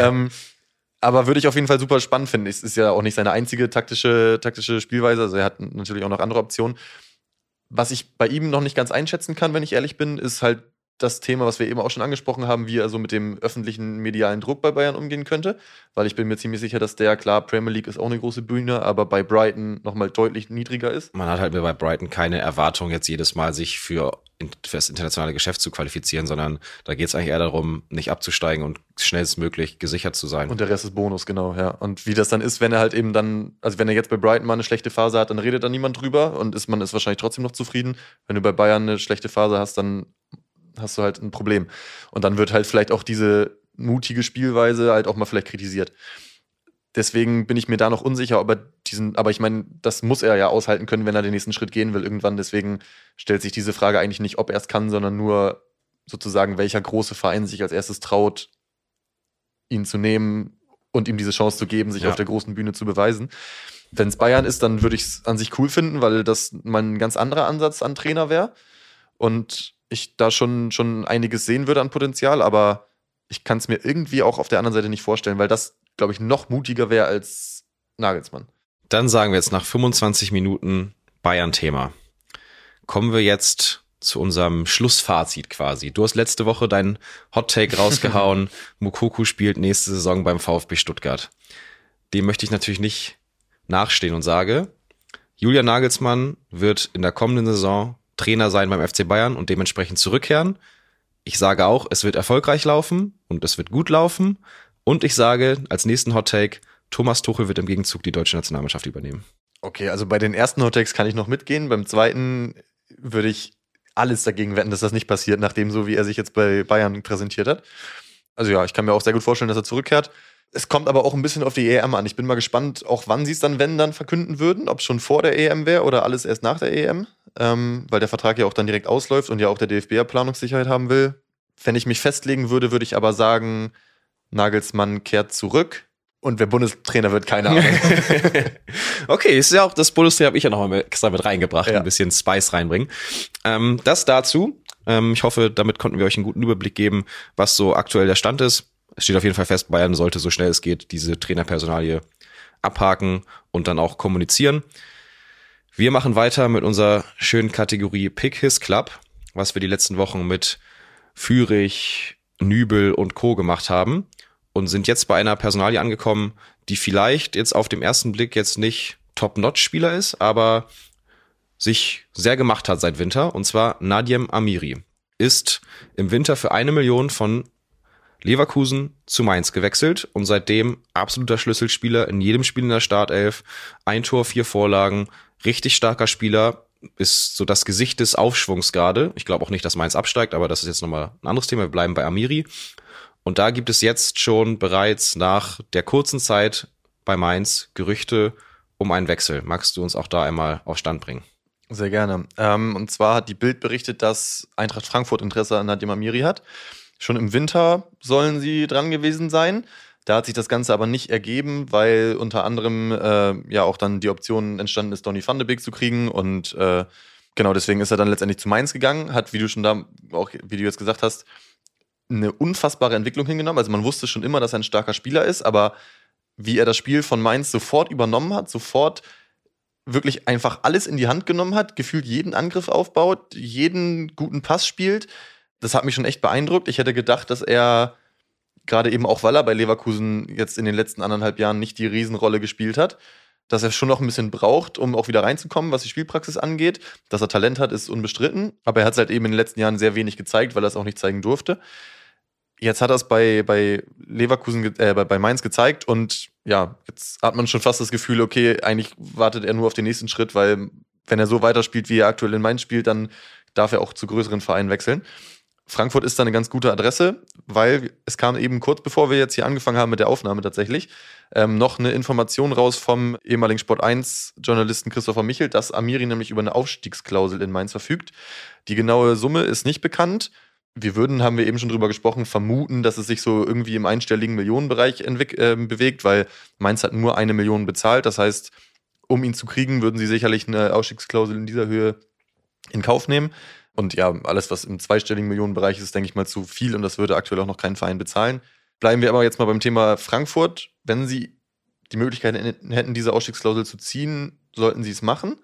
Aber würde ich auf jeden Fall super spannend finden. Es ist ja auch nicht seine einzige taktische Spielweise, also er hat natürlich auch noch andere Optionen. Was ich bei ihm noch nicht ganz einschätzen kann, wenn ich ehrlich bin, ist halt das Thema, was wir eben auch schon angesprochen haben, wie er so mit dem öffentlichen medialen Druck bei Bayern umgehen könnte. Weil ich bin mir ziemlich sicher, dass klar, Premier League ist auch eine große Bühne, aber bei Brighton nochmal deutlich niedriger ist. Man hat halt bei Brighton keine Erwartung, jetzt jedes Mal sich für das internationale Geschäft zu qualifizieren, sondern da geht es eigentlich eher darum, nicht abzusteigen und schnellstmöglich gesichert zu sein. Und der Rest ist Bonus, genau, ja. Und wie das dann ist, wenn er halt eben dann, also wenn er jetzt bei Brighton mal eine schlechte Phase hat, dann redet da niemand drüber und man ist wahrscheinlich trotzdem noch zufrieden. Wenn du bei Bayern eine schlechte Phase hast, dann hast du halt ein Problem. Und dann wird halt vielleicht auch diese mutige Spielweise halt auch mal vielleicht kritisiert. Deswegen bin ich mir da noch unsicher, aber ich meine, das muss er ja aushalten können, wenn er den nächsten Schritt gehen will irgendwann. Deswegen stellt sich diese Frage eigentlich nicht, ob er es kann, sondern nur sozusagen, welcher große Verein sich als erstes traut, ihn zu nehmen und ihm diese Chance zu geben, sich auf der großen Bühne zu beweisen. Wenn es Bayern ist, dann würde ich es an sich cool finden, weil das mal ein ganz anderer Ansatz an Trainer wäre. Und ich da schon einiges sehen würde an Potenzial, aber ich kann es mir irgendwie auch auf der anderen Seite nicht vorstellen, weil das, glaube ich, noch mutiger wäre als Nagelsmann. Dann sagen wir jetzt nach 25 Minuten Bayern-Thema. Kommen wir jetzt zu unserem Schlussfazit quasi. Du hast letzte Woche deinen Hot-Take rausgehauen. Moukoko spielt nächste Saison beim VfB Stuttgart. Dem möchte ich natürlich nicht nachstehen und sage, Julian Nagelsmann wird in der kommenden Saison Trainer sein beim FC Bayern und dementsprechend zurückkehren. Ich sage auch, es wird erfolgreich laufen und es wird gut laufen. Und ich sage als nächsten Hot Take, Thomas Tuchel wird im Gegenzug die deutsche Nationalmannschaft übernehmen. Okay, also bei den ersten Hottakes kann ich noch mitgehen. Beim zweiten würde ich alles dagegen wetten, dass das nicht passiert, nachdem so wie er sich jetzt bei Bayern präsentiert hat. Also ja, ich kann mir auch sehr gut vorstellen, dass er zurückkehrt. Es kommt aber auch ein bisschen auf die EM an. Ich bin mal gespannt, auch wann sie es dann, wenn dann, verkünden würden. Ob es schon vor der EM wäre oder alles erst nach der EM. Weil der Vertrag ja auch dann direkt ausläuft und ja auch der DFB ja Planungssicherheit haben will. Wenn ich mich festlegen würde, würde ich aber sagen, Nagelsmann kehrt zurück. Und wer Bundestrainer wird, keine Ahnung. Okay, ist ja auch das Bundestrainer, habe ich ja noch mal extra mit reingebracht, Ja. ein bisschen Spice reinbringen. Das dazu. Ich hoffe, damit konnten wir euch einen guten Überblick geben, was so aktuell der Stand ist. Es steht auf jeden Fall fest, Bayern sollte so schnell es geht diese Trainerpersonalie abhaken und dann auch kommunizieren. Wir machen weiter mit unserer schönen Kategorie Pick His Club, was wir die letzten Wochen mit Fürich, Nübel und Co. gemacht haben und sind jetzt bei einer Personalie angekommen, die vielleicht jetzt auf dem ersten Blick jetzt nicht Top-Notch-Spieler ist, aber sich sehr gemacht hat seit Winter, und zwar Nadiem Amiri. Ist im Winter für 1 Million von Leverkusen zu Mainz gewechselt und seitdem absoluter Schlüsselspieler in jedem Spiel in der Startelf. 1 Tor, 4 Vorlagen, richtig starker Spieler, ist so das Gesicht des Aufschwungs gerade. Ich glaube auch nicht, dass Mainz absteigt, aber das ist jetzt nochmal ein anderes Thema. Wir bleiben bei Amiri. Und da gibt es jetzt schon bereits nach der kurzen Zeit bei Mainz Gerüchte um einen Wechsel. Magst du uns auch da einmal auf Stand bringen? Sehr gerne. Und zwar hat die Bild berichtet, dass Eintracht Frankfurt Interesse an Nadiem Amiri hat. Schon im Winter sollen sie dran gewesen sein. Da hat sich das Ganze aber nicht ergeben, weil unter anderem ja auch dann die Option entstanden ist, Donny van de Beek zu kriegen. Und genau deswegen ist er dann letztendlich zu Mainz gegangen. Hat, wie du schon da auch, wie du jetzt gesagt hast, eine unfassbare Entwicklung hingenommen. Also man wusste schon immer, dass er ein starker Spieler ist, aber wie er das Spiel von Mainz sofort übernommen hat, sofort wirklich einfach alles in die Hand genommen hat, gefühlt jeden Angriff aufbaut, jeden guten Pass spielt, das hat mich schon echt beeindruckt. Ich hätte gedacht, dass er, gerade eben auch, weil er bei Leverkusen jetzt in den letzten 1,5 Jahren nicht die Riesenrolle gespielt hat, dass er schon noch ein bisschen braucht, um auch wieder reinzukommen, was die Spielpraxis angeht. Dass er Talent hat, ist unbestritten. Aber er hat es halt eben in den letzten Jahren sehr wenig gezeigt, weil er es auch nicht zeigen durfte. Jetzt hat er es bei Leverkusen, bei Mainz gezeigt und ja, jetzt hat man schon fast das Gefühl, okay, eigentlich wartet er nur auf den nächsten Schritt, weil wenn er so weiterspielt, wie er aktuell in Mainz spielt, dann darf er auch zu größeren Vereinen wechseln. Frankfurt ist da eine ganz gute Adresse, weil es kam eben kurz bevor wir jetzt hier angefangen haben mit der Aufnahme tatsächlich, noch eine Information raus vom ehemaligen Sport1-Journalisten Christopher Michel, dass Amiri nämlich über eine Aufstiegsklausel in Mainz verfügt. Die genaue Summe ist nicht bekannt. Wir würden, haben wir eben schon drüber gesprochen, vermuten, dass es sich so irgendwie im einstelligen Millionenbereich bewegt, weil Mainz hat nur 1 Million bezahlt. Das heißt, um ihn zu kriegen, würden sie sicherlich eine Ausstiegsklausel in dieser Höhe in Kauf nehmen. Und ja, alles, was im zweistelligen Millionenbereich ist, denke ich mal, zu viel und das würde aktuell auch noch kein Verein bezahlen. Bleiben wir aber jetzt mal beim Thema Frankfurt. Wenn sie die Möglichkeit hätten, diese Ausstiegsklausel zu ziehen, sollten sie es machen.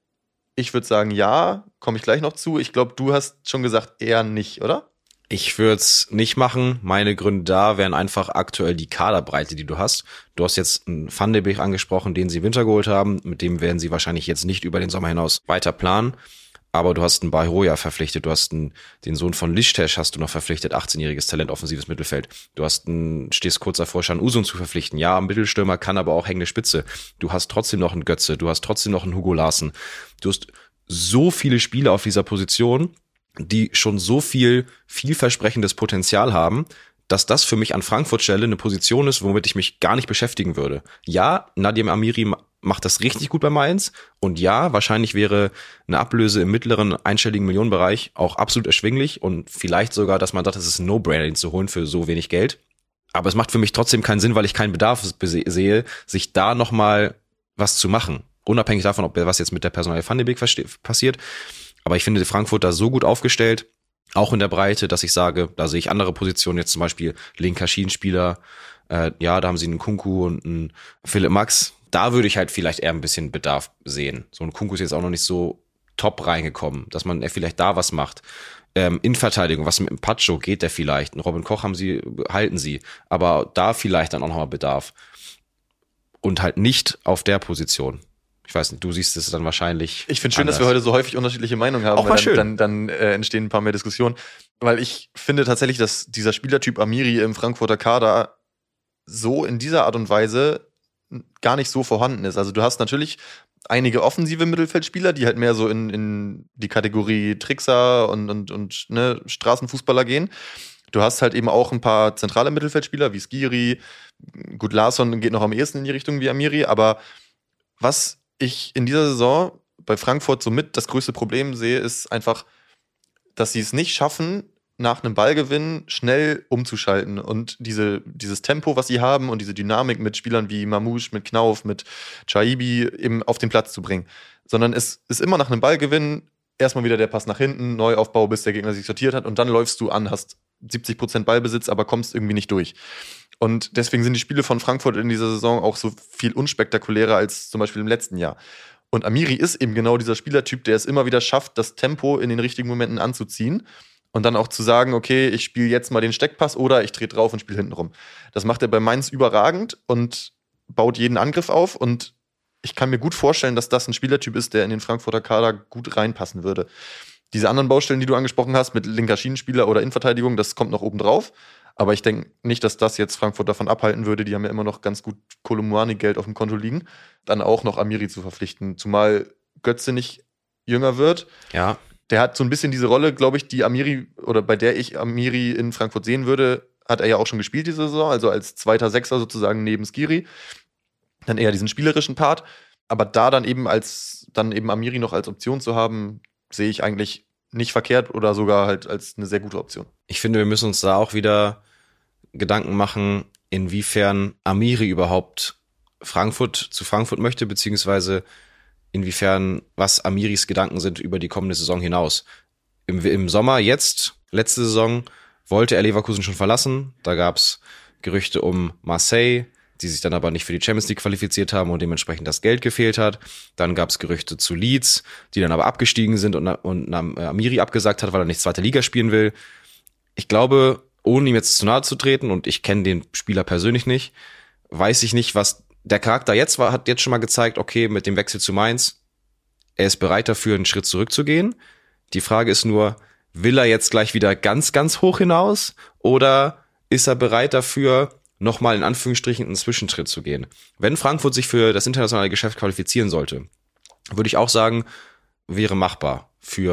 Ich würde sagen, ja, komme ich gleich noch zu. Ich glaube, du hast schon gesagt, eher nicht, oder? Ich würde es nicht machen. Meine Gründe da wären einfach aktuell die Kaderbreite, die du hast. Du hast jetzt einen Van de Beek angesprochen, den sie im Winter geholt haben. Mit dem werden sie wahrscheinlich jetzt nicht über den Sommer hinaus weiter planen. Aber du hast einen Bahoya verpflichtet, du hast den Sohn von Lichtech hast du noch verpflichtet, 18-jähriges Talent, offensives Mittelfeld. Du stehst kurz davor, Can Uzun zu verpflichten. Ja, Mittelstürmer kann aber auch hängende Spitze. Du hast trotzdem noch einen Götze, du hast trotzdem noch einen Hugo Larsen. Du hast so viele Spieler auf dieser Position, die schon so viel vielversprechendes Potenzial haben, dass das für mich an Frankfurt Stelle eine Position ist, womit ich mich gar nicht beschäftigen würde. Ja, Nadiem Amiri macht das richtig gut bei Mainz und ja, wahrscheinlich wäre eine Ablöse im mittleren einstelligen Millionenbereich auch absolut erschwinglich und vielleicht sogar, dass man sagt, es ist ein No-Brainer, ihn zu holen für so wenig Geld. Aber es macht für mich trotzdem keinen Sinn, weil ich keinen Bedarf sehe, sich da nochmal was zu machen. Unabhängig davon, ob was jetzt mit der Personalie Van de Beek passiert. Aber ich finde Frankfurt da so gut aufgestellt, auch in der Breite, dass ich sage, da sehe ich andere Positionen, jetzt zum Beispiel linker Schienenspieler, ja, da haben sie einen Kunku und einen Philipp Max. Da würde ich halt vielleicht eher ein bisschen Bedarf sehen. So ein Kunku ist jetzt auch noch nicht so top reingekommen, dass man vielleicht da was macht. In Verteidigung, was mit dem Pacho geht der vielleicht. Einen Robin Koch halten sie. Aber da vielleicht dann auch nochmal Bedarf. Und halt nicht auf der Position. Ich weiß nicht, du siehst es dann wahrscheinlich. Ich finde schön, dass wir heute so häufig unterschiedliche Meinungen haben. Auch mal schön. Dann entstehen ein paar mehr Diskussionen. Weil ich finde tatsächlich, dass dieser Spielertyp Amiri im Frankfurter Kader so in dieser Art und Weise gar nicht so vorhanden ist. Also du hast natürlich einige offensive Mittelfeldspieler, die halt mehr so in die Kategorie Trickser und ne, Straßenfußballer gehen. Du hast halt eben auch ein paar zentrale Mittelfeldspieler wie Skiri. Gut, Larsson geht noch am ehesten in die Richtung wie Amiri, aber was ich in dieser Saison bei Frankfurt somit das größte Problem sehe, ist einfach, dass sie es nicht schaffen, nach einem Ballgewinn schnell umzuschalten und dieses Tempo, was sie haben und diese Dynamik mit Spielern wie Mamouche, mit Knauf, mit Chaibi eben auf den Platz zu bringen. Sondern es ist immer nach einem Ballgewinn erstmal wieder der Pass nach hinten, Neuaufbau, bis der Gegner sich sortiert hat und dann läufst du an, hast 70% Ballbesitz, aber kommst irgendwie nicht durch. Und deswegen sind die Spiele von Frankfurt in dieser Saison auch so viel unspektakulärer als zum Beispiel im letzten Jahr. Und Amiri ist eben genau dieser Spielertyp, der es immer wieder schafft, das Tempo in den richtigen Momenten anzuziehen und dann auch zu sagen, okay, ich spiele jetzt mal den Steckpass oder ich drehe drauf und spiele hinten rum. Das macht er bei Mainz überragend und baut jeden Angriff auf und ich kann mir gut vorstellen, dass das ein Spielertyp ist, der in den Frankfurter Kader gut reinpassen würde. Diese anderen Baustellen, die du angesprochen hast, mit linker Schienenspieler oder Innenverteidigung, das kommt noch oben drauf. Aber ich denke nicht, dass das jetzt Frankfurt davon abhalten würde. Die haben ja immer noch ganz gut Kolomuani-Geld auf dem Konto liegen. Dann auch noch Amiri zu verpflichten. Zumal Götze nicht jünger wird. Ja. Der hat so ein bisschen diese Rolle, glaube ich, die Amiri, oder bei der ich Amiri in Frankfurt sehen würde, hat er ja auch schon gespielt diese Saison. Also als zweiter Sechser sozusagen neben Skiri. Dann eher diesen spielerischen Part. Aber da dann eben Amiri noch als Option zu haben, sehe ich eigentlich nicht verkehrt oder sogar halt als eine sehr gute Option. Ich finde, wir müssen uns da auch wieder Gedanken machen, inwiefern Amiri überhaupt zu Frankfurt möchte, beziehungsweise inwiefern, was Amiris Gedanken sind über die kommende Saison hinaus. Im Sommer jetzt, letzte Saison, wollte er Leverkusen schon verlassen. Da gab's Gerüchte um Marseille, die sich dann aber nicht für die Champions League qualifiziert haben und dementsprechend das Geld gefehlt hat. Dann gab es Gerüchte zu Leeds, die dann aber abgestiegen sind und Amiri abgesagt hat, weil er nicht zweite Liga spielen will. Ich glaube, ohne ihm jetzt zu nahe zu treten, und ich kenne den Spieler persönlich nicht, weiß ich nicht, was der Charakter jetzt war, hat jetzt schon mal gezeigt, okay, mit dem Wechsel zu Mainz, er ist bereit dafür, einen Schritt zurückzugehen. Die Frage ist nur, will er jetzt gleich wieder ganz, ganz hoch hinaus oder ist er bereit dafür, nochmal in Anführungsstrichen einen Zwischenschritt zu gehen? Wenn Frankfurt sich für das internationale Geschäft qualifizieren sollte, würde ich auch sagen, wäre machbar.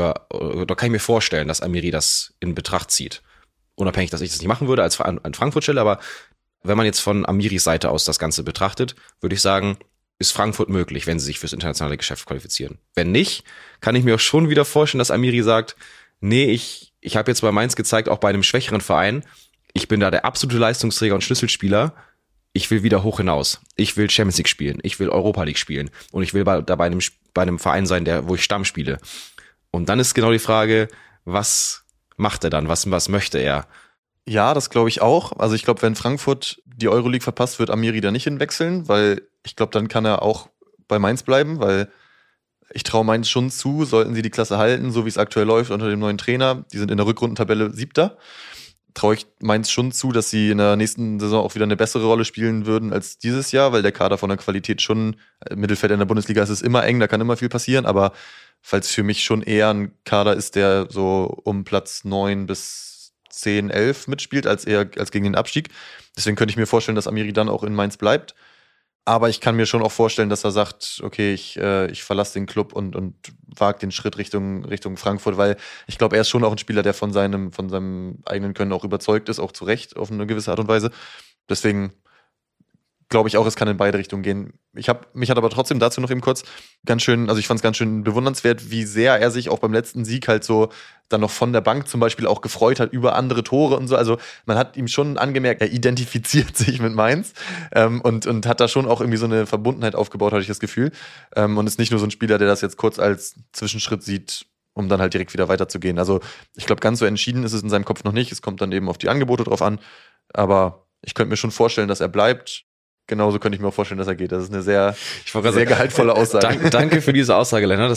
Da kann ich mir vorstellen, dass Amiri das in Betracht zieht. Unabhängig, dass ich das nicht machen würde an Frankfurt-Stelle, aber wenn man jetzt von Amiris Seite aus das Ganze betrachtet, würde ich sagen, ist Frankfurt möglich, wenn sie sich fürs internationale Geschäft qualifizieren. Wenn nicht, kann ich mir auch schon wieder vorstellen, dass Amiri sagt, nee, ich habe jetzt bei Mainz gezeigt, auch bei einem schwächeren Verein, ich bin da der absolute Leistungsträger und Schlüsselspieler. Ich will wieder hoch hinaus. Ich will Champions League spielen. Ich will Europa League spielen. Und ich will bei einem Verein sein, wo ich Stamm spiele. Und dann ist genau die Frage, was macht er dann? Was möchte er? Ja, das glaube ich auch. Also ich glaube, wenn Frankfurt die Euroleague verpasst, wird Amiri da nicht hinwechseln, weil ich glaube, dann kann er auch bei Mainz bleiben, weil ich traue Mainz schon zu, sollten sie die Klasse halten, so wie es aktuell läuft unter dem neuen Trainer. Die sind in der Rückrundentabelle 7. Traue ich Mainz schon zu, dass sie in der nächsten Saison auch wieder eine bessere Rolle spielen würden als dieses Jahr, weil der Kader von der Qualität schon, Mittelfeld in der Bundesliga ist es immer eng, da kann immer viel passieren, aber falls für mich schon eher ein Kader ist, der so um Platz 9 bis 10, 11 mitspielt, als gegen den Abstieg. Deswegen könnte ich mir vorstellen, dass Amiri dann auch in Mainz bleibt. Aber ich kann mir schon auch vorstellen, dass er sagt, okay, ich verlasse den Club und wage den Schritt Richtung Frankfurt, weil ich glaube, er ist schon auch ein Spieler, der von seinem eigenen Können auch überzeugt ist, auch zu Recht auf eine gewisse Art und Weise. Deswegen glaube ich auch, es kann in beide Richtungen gehen. Mich hat aber trotzdem dazu noch eben kurz ich fand es ganz schön bewundernswert, wie sehr er sich auch beim letzten Sieg halt so dann noch von der Bank zum Beispiel auch gefreut hat über andere Tore und so. Also man hat ihm schon angemerkt, er identifiziert sich mit Mainz und hat da schon auch irgendwie so eine Verbundenheit aufgebaut, hatte ich das Gefühl. Und ist nicht nur so ein Spieler, der das jetzt kurz als Zwischenschritt sieht, um dann halt direkt wieder weiterzugehen. Also ich glaube, ganz so entschieden ist es in seinem Kopf noch nicht. Es kommt dann eben auf die Angebote drauf an. Aber ich könnte mir schon vorstellen, dass er bleibt. Genauso könnte ich mir auch vorstellen, dass er geht. Das ist eine sehr gehaltvolle Aussage. Danke für diese Aussage, Lennart.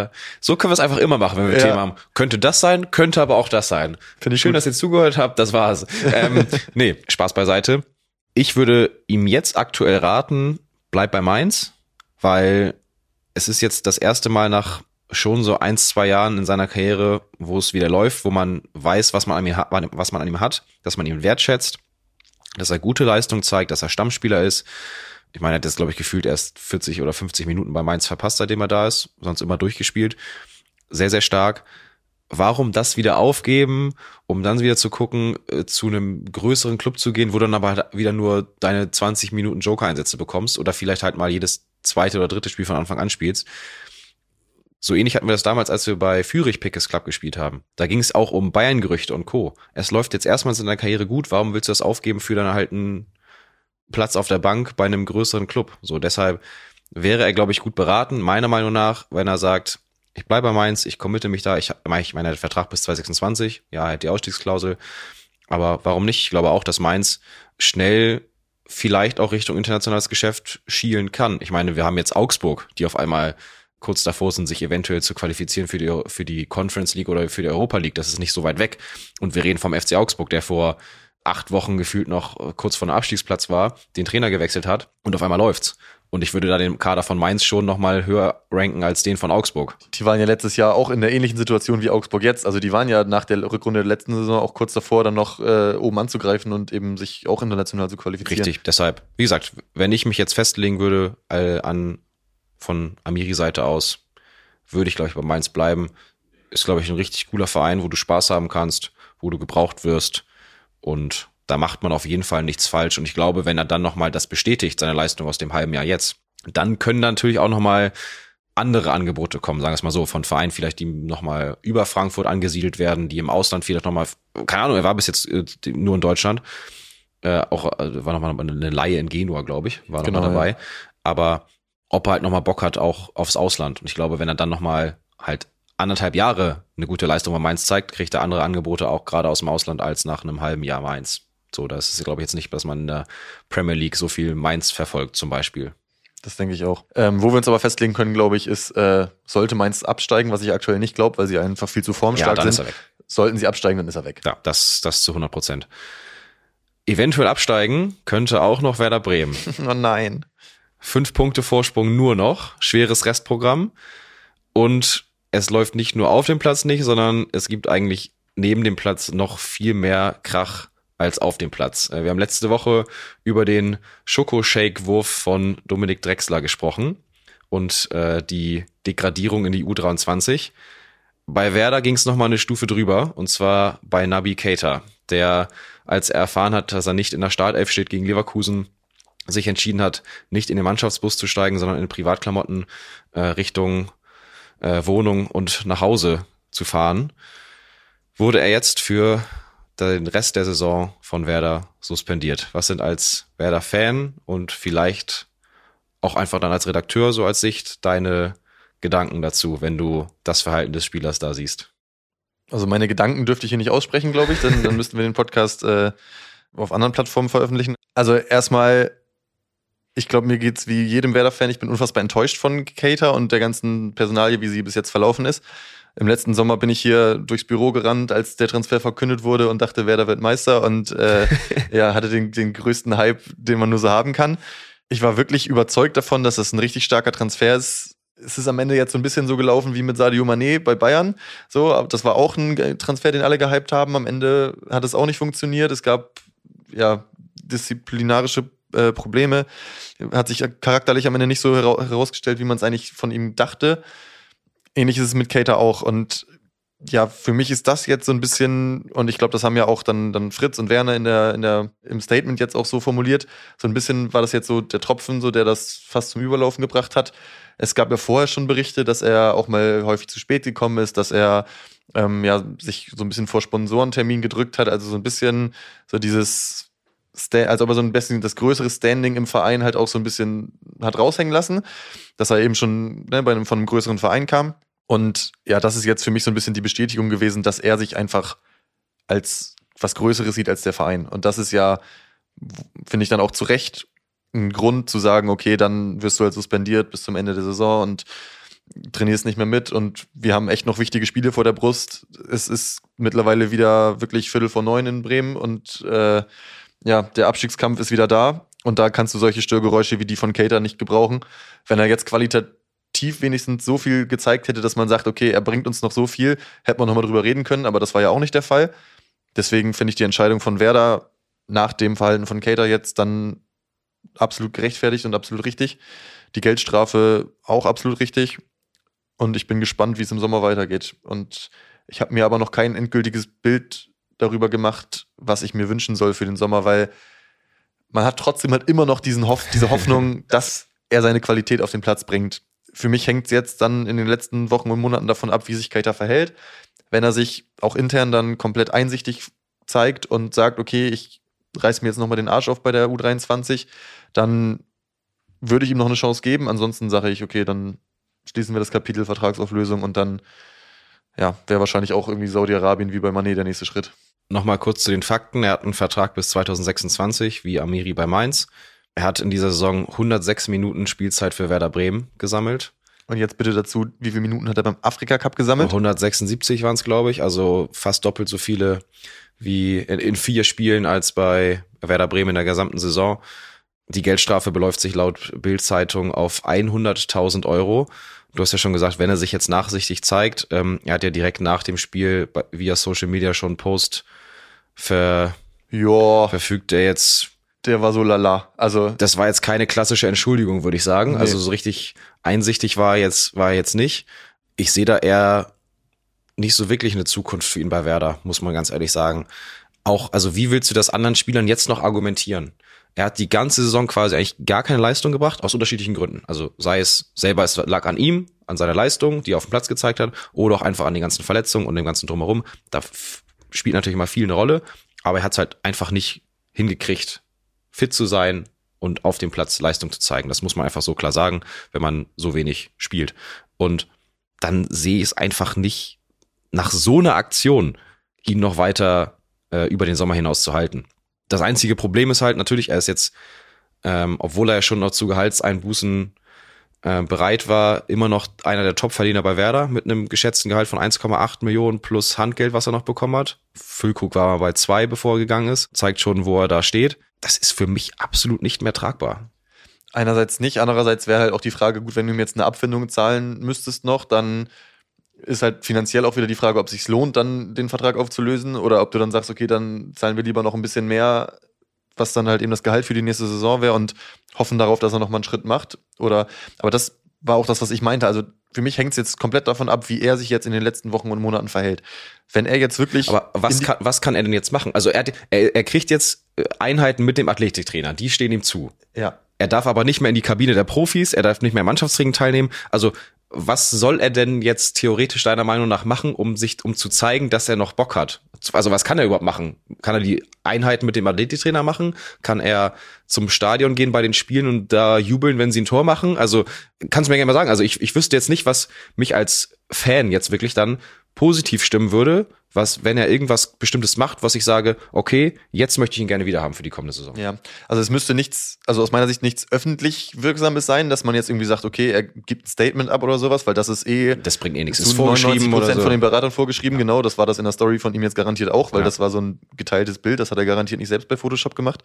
So können wir es einfach immer machen, wenn wir ein Thema haben. Könnte das sein, könnte aber auch das sein. Finde ich schön, gut. Dass ihr zugehört habt. Das war's. Nee, Spaß beiseite. Ich würde ihm jetzt aktuell raten, bleib bei Mainz, weil es ist jetzt das erste Mal nach schon so 1-2 Jahren in seiner Karriere, wo es wieder läuft, wo man weiß, was man an ihm hat, dass man ihn wertschätzt, dass er gute Leistung zeigt, dass er Stammspieler ist. Ich meine, er hat jetzt, glaube ich, gefühlt erst 40 oder 50 Minuten bei Mainz verpasst, seitdem er da ist, sonst immer durchgespielt. Sehr, sehr stark. Warum das wieder aufgeben, um dann wieder zu gucken, zu einem größeren Club zu gehen, wo du dann aber halt wieder nur deine 20 Minuten Joker-Einsätze bekommst oder vielleicht halt mal jedes zweite oder dritte Spiel von Anfang an spielst. So ähnlich hatten wir das damals, als wir bei Fürich Pickes Club gespielt haben. Da ging es auch um Bayern-Gerüchte und Co. Es läuft jetzt erstmals in deiner Karriere gut, warum willst du das aufgeben für dann halt einen Platz auf der Bank bei einem größeren Club? So, deshalb wäre er, glaube ich, gut beraten, meiner Meinung nach, wenn er sagt, ich bleibe bei Mainz, ich committe mich da, ich meine, er hat Vertrag bis 2026, ja, er hat die Ausstiegsklausel, aber warum nicht? Ich glaube auch, dass Mainz schnell vielleicht auch Richtung internationales Geschäft schielen kann. Ich meine, wir haben jetzt Augsburg, die auf einmal kurz davor sind, sich eventuell zu qualifizieren für die Conference League oder für die Europa League. Das ist nicht so weit weg. Und wir reden vom FC Augsburg, der vor 8 Wochen gefühlt noch kurz vor einem Abstiegsplatz war, den Trainer gewechselt hat und auf einmal läuft's. Und ich würde da den Kader von Mainz schon nochmal höher ranken als den von Augsburg. Die waren ja letztes Jahr auch in der ähnlichen Situation wie Augsburg jetzt. Also die waren ja nach der Rückrunde der letzten Saison auch kurz davor, dann noch oben anzugreifen und eben sich auch international zu qualifizieren. Richtig, deshalb, wie gesagt, wenn ich mich jetzt festlegen würde von Amiri Seite aus, würde ich, glaube ich, bei Mainz bleiben. Ist, glaube ich, ein richtig cooler Verein, wo du Spaß haben kannst, wo du gebraucht wirst und da macht man auf jeden Fall nichts falsch. Und ich glaube, wenn er dann nochmal das bestätigt, seine Leistung aus dem halben Jahr jetzt, dann können da natürlich auch nochmal andere Angebote kommen, sagen wir es mal so, von Vereinen vielleicht, die nochmal über Frankfurt angesiedelt werden, die im Ausland vielleicht nochmal, keine Ahnung, er war bis jetzt nur in Deutschland, war nochmal eine Leihe in Genua, glaube ich, war nochmal dabei. Ja. Aber ob er halt nochmal Bock hat, auch aufs Ausland. Und ich glaube, wenn er dann nochmal halt 1,5 Jahre eine gute Leistung bei Mainz zeigt, kriegt er andere Angebote auch gerade aus dem Ausland als nach einem halben Jahr Mainz. So, das ist, glaube ich, jetzt nicht, dass man in der Premier League so viel Mainz verfolgt, zum Beispiel. Das denke ich auch. Wo wir uns aber festlegen können, glaube ich, ist, sollte Mainz absteigen, was ich aktuell nicht glaube, weil sie einfach viel zu formstark sind. Ist er weg. Sollten sie absteigen, dann ist er weg. Ja, das zu 100%. Eventuell absteigen könnte auch noch Werder Bremen. Oh nein. 5 Punkte Vorsprung nur noch, schweres Restprogramm und es läuft nicht nur auf dem Platz nicht, sondern es gibt eigentlich neben dem Platz noch viel mehr Krach als auf dem Platz. Wir haben letzte Woche über den Schokoshake-Wurf von Dominik Drexler gesprochen und die Degradierung in die U23. Bei Werder ging es nochmal eine Stufe drüber, und zwar bei Naby Keita, der, als er erfahren hat, dass er nicht in der Startelf steht gegen Leverkusen, sich entschieden hat, nicht in den Mannschaftsbus zu steigen, sondern in Privatklamotten Richtung Wohnung und nach Hause zu fahren, wurde er jetzt für den Rest der Saison von Werder suspendiert. Was sind als Werder-Fan und vielleicht auch einfach dann als Redakteur so als Sicht deine Gedanken dazu, wenn du das Verhalten des Spielers da siehst? Also meine Gedanken dürfte ich hier nicht aussprechen, glaube ich, denn dann müssten wir den Podcast auf anderen Plattformen veröffentlichen. Also erstmal, ich glaube, mir geht's wie jedem Werder-Fan. Ich bin unfassbar enttäuscht von Keita und der ganzen Personalie, wie sie bis jetzt verlaufen ist. Im letzten Sommer bin ich hier durchs Büro gerannt, als der Transfer verkündet wurde und dachte, Werder wird Meister und ja, hatte den größten Hype, den man nur so haben kann. Ich war wirklich überzeugt davon, dass das ein richtig starker Transfer ist. Es ist am Ende jetzt so ein bisschen so gelaufen wie mit Sadio Mané bei Bayern. So, aber das war auch ein Transfer, den alle gehypt haben. Am Ende hat es auch nicht funktioniert. Es gab ja disziplinarische Probleme. Hat sich charakterlich am Ende nicht so herausgestellt, wie man es eigentlich von ihm dachte. Ähnlich ist es mit Keita auch. Und ja, für mich ist das jetzt so ein bisschen, und ich glaube, das haben ja auch dann Fritz und Werner im Statement jetzt auch so formuliert, so ein bisschen war das jetzt so der Tropfen, so der das fast zum Überlaufen gebracht hat. Es gab ja vorher schon Berichte, dass er auch mal häufig zu spät gekommen ist, dass er ja sich so ein bisschen vor Sponsorentermin gedrückt hat, also so ein bisschen so dieses als ob er so ein bisschen das größere Standing im Verein halt auch so ein bisschen hat raushängen lassen, dass er eben schon von einem größeren Verein kam. Und ja, das ist jetzt für mich so ein bisschen die Bestätigung gewesen, dass er sich einfach als was Größeres sieht als der Verein. Und das ist ja, finde ich dann auch zu Recht ein Grund zu sagen, okay, dann wirst du halt suspendiert bis zum Ende der Saison und trainierst nicht mehr mit. Und wir haben echt noch wichtige Spiele vor der Brust. Es ist mittlerweile wieder wirklich 8:45 in Bremen und ja, der Abstiegskampf ist wieder da und da kannst du solche Störgeräusche wie die von Keita nicht gebrauchen. Wenn er jetzt qualitativ wenigstens so viel gezeigt hätte, dass man sagt, okay, er bringt uns noch so viel, hätte man nochmal drüber reden können, aber das war ja auch nicht der Fall. Deswegen finde ich die Entscheidung von Werder nach dem Verhalten von Keita jetzt dann absolut gerechtfertigt und absolut richtig. Die Geldstrafe auch absolut richtig. Und ich bin gespannt, wie es im Sommer weitergeht. Und ich habe mir aber noch kein endgültiges Bild darüber gemacht, was ich mir wünschen soll für den Sommer, weil man hat trotzdem halt immer noch diese Hoffnung, dass er seine Qualität auf den Platz bringt. Für mich hängt es jetzt dann in den letzten Wochen und Monaten davon ab, wie sich Keita verhält. Wenn er sich auch intern dann komplett einsichtig zeigt und sagt, okay, ich reiß mir jetzt nochmal den Arsch auf bei der U23, dann würde ich ihm noch eine Chance geben. Ansonsten sage ich, okay, dann schließen wir das Kapitel Vertragsauflösung und dann wäre wahrscheinlich auch irgendwie Saudi-Arabien wie bei Mané der nächste Schritt. Nochmal kurz zu den Fakten. Er hat einen Vertrag bis 2026, wie Amiri bei Mainz. Er hat in dieser Saison 106 Minuten Spielzeit für Werder Bremen gesammelt. Und jetzt bitte dazu, wie viele Minuten hat er beim Afrika-Cup gesammelt? 176 waren es, glaube ich. Also fast doppelt so viele wie in 4 Spielen als bei Werder Bremen in der gesamten Saison. Die Geldstrafe beläuft sich laut Bild-Zeitung auf 100.000 Euro. Du hast ja schon gesagt, wenn er sich jetzt nachsichtig zeigt, er hat ja direkt nach dem Spiel via Social Media schon einen Post verfügt, der jetzt... Der war so lala. Also das war jetzt keine klassische Entschuldigung, würde ich sagen. Nee. Also so richtig einsichtig war er jetzt nicht. Ich sehe da eher nicht so wirklich eine Zukunft für ihn bei Werder, muss man ganz ehrlich sagen. Auch, also wie willst du das anderen Spielern jetzt noch argumentieren? Er hat die ganze Saison quasi eigentlich gar keine Leistung gebracht, aus unterschiedlichen Gründen. Also sei es selber, es lag an ihm, an seiner Leistung, die er auf dem Platz gezeigt hat, oder auch einfach an den ganzen Verletzungen und dem ganzen Drumherum. Da spielt natürlich mal viel eine Rolle, aber er hat es halt einfach nicht hingekriegt, fit zu sein und auf dem Platz Leistung zu zeigen. Das muss man einfach so klar sagen, wenn man so wenig spielt. Und dann sehe ich es einfach nicht, nach so einer Aktion ihn noch weiter über den Sommer hinaus zu halten. Das einzige Problem ist halt natürlich, er ist jetzt, obwohl er ja schon noch zu Gehaltseinbußen bereit war, immer noch einer der Top-Verdiener bei Werder mit einem geschätzten Gehalt von 1,8 Millionen plus Handgeld, was er noch bekommen hat. Füllkrug war bei 2, bevor er gegangen ist. Zeigt schon, wo er da steht. Das ist für mich absolut nicht mehr tragbar. Einerseits nicht, andererseits wäre halt auch die Frage, gut, wenn du ihm jetzt eine Abfindung zahlen müsstest noch, dann ist halt finanziell auch wieder die Frage, ob es sich lohnt, dann den Vertrag aufzulösen oder ob du dann sagst, okay, dann zahlen wir lieber noch ein bisschen mehr, was dann halt eben das Gehalt für die nächste Saison wäre und hoffen darauf, dass er nochmal einen Schritt macht. Aber das war auch das, was ich meinte. Also für mich hängt es jetzt komplett davon ab, wie er sich jetzt in den letzten Wochen und Monaten verhält. Wenn er jetzt wirklich... Aber was kann er denn jetzt machen? Also er kriegt jetzt Einheiten mit dem Athletiktrainer, die stehen ihm zu. Ja. Er darf aber nicht mehr in die Kabine der Profis, er darf nicht mehr im Mannschaftstraining teilnehmen. Also was soll er denn jetzt theoretisch deiner Meinung nach machen, um zu zeigen, dass er noch Bock hat? Also was kann er überhaupt machen? Kann er die Einheiten mit dem Athletiktrainer machen? Kann er zum Stadion gehen bei den Spielen und da jubeln, wenn sie ein Tor machen? Also kannst du mir gerne mal sagen. Also ich wüsste jetzt nicht, was mich als Fan jetzt wirklich dann positiv stimmen würde, wenn er irgendwas Bestimmtes macht, was ich sage, okay, jetzt möchte ich ihn gerne wieder haben für die kommende Saison. Ja, also es müsste aus meiner Sicht nichts öffentlich Wirksames sein, dass man jetzt irgendwie sagt, okay, er gibt ein Statement ab oder sowas, weil das bringt nichts. Ist vorgeschrieben 99% von den Beratern vorgeschrieben, genau, das war das in der Story von ihm jetzt garantiert auch, weil das war so ein geteiltes Bild, das hat er garantiert nicht selbst bei Photoshop gemacht.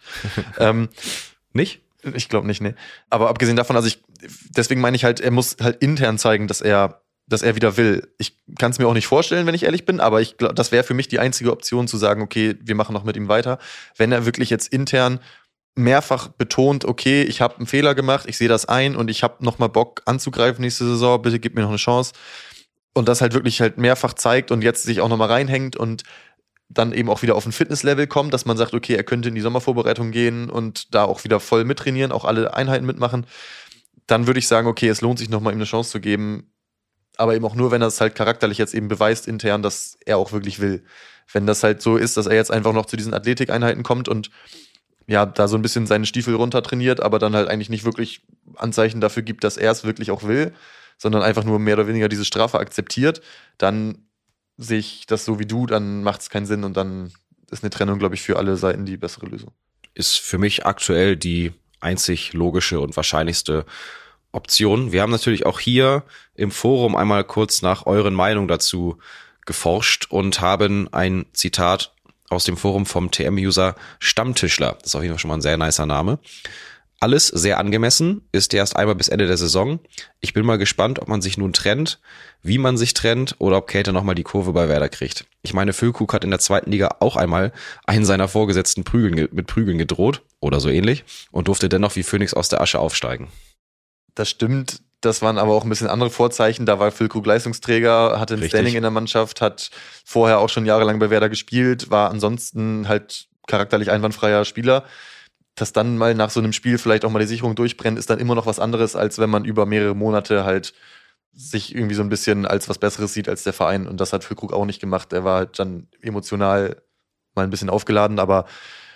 Nicht? Ich glaube nicht, nee. Aber abgesehen davon, deswegen meine ich halt, er muss halt intern zeigen, dass er wieder will. Ich kann es mir auch nicht vorstellen, wenn ich ehrlich bin, aber ich glaube, das wäre für mich die einzige Option zu sagen, okay, wir machen noch mit ihm weiter. Wenn er wirklich jetzt intern mehrfach betont, okay, ich habe einen Fehler gemacht, ich sehe das ein und ich habe noch mal Bock anzugreifen nächste Saison, bitte gib mir noch eine Chance. Und das halt wirklich halt mehrfach zeigt und jetzt sich auch noch mal reinhängt und dann eben auch wieder auf ein Fitnesslevel kommt, dass man sagt, okay, er könnte in die Sommervorbereitung gehen und da auch wieder voll mittrainieren, auch alle Einheiten mitmachen. Dann würde ich sagen, okay, es lohnt sich noch mal ihm eine Chance zu geben, aber eben auch nur, wenn er es halt charakterlich jetzt eben beweist intern, dass er auch wirklich will. Wenn das halt so ist, dass er jetzt einfach noch zu diesen Athletikeinheiten kommt und ja, da so ein bisschen seine Stiefel runter trainiert, aber dann halt eigentlich nicht wirklich Anzeichen dafür gibt, dass er es wirklich auch will, sondern einfach nur mehr oder weniger diese Strafe akzeptiert, dann sehe ich das so wie du, dann macht es keinen Sinn und dann ist eine Trennung, glaube ich, für alle Seiten die bessere Lösung. Ist für mich aktuell die einzig logische und wahrscheinlichste Option. Wir haben natürlich auch hier im Forum einmal kurz nach euren Meinungen dazu geforscht und haben ein Zitat aus dem Forum vom TM-User Stammtischler. Das ist auf jeden Fall schon mal ein sehr nicer Name. Alles sehr angemessen, ist erst einmal bis Ende der Saison. Ich bin mal gespannt, ob man sich nun trennt, wie man sich trennt oder ob Keita nochmal die Kurve bei Werder kriegt. Ich meine, Füllkrug hat in der 2. Liga auch einmal einen seiner Vorgesetzten mit Prügeln gedroht. oder so ähnlich und durfte dennoch wie Phönix aus der Asche aufsteigen. Das stimmt. Das waren aber auch ein bisschen andere Vorzeichen. Da war Füllkrug Leistungsträger, hatte ein Richtig. Standing in der Mannschaft, hat vorher auch schon jahrelang bei Werder gespielt, war ansonsten halt charakterlich einwandfreier Spieler. Dass dann mal nach so einem Spiel vielleicht auch mal die Sicherung durchbrennt, ist dann immer noch was anderes, als wenn man über mehrere Monate halt sich irgendwie so ein bisschen als was Besseres sieht als der Verein. Und das hat Füllkrug auch nicht gemacht. Er war halt dann emotional mal ein bisschen aufgeladen, aber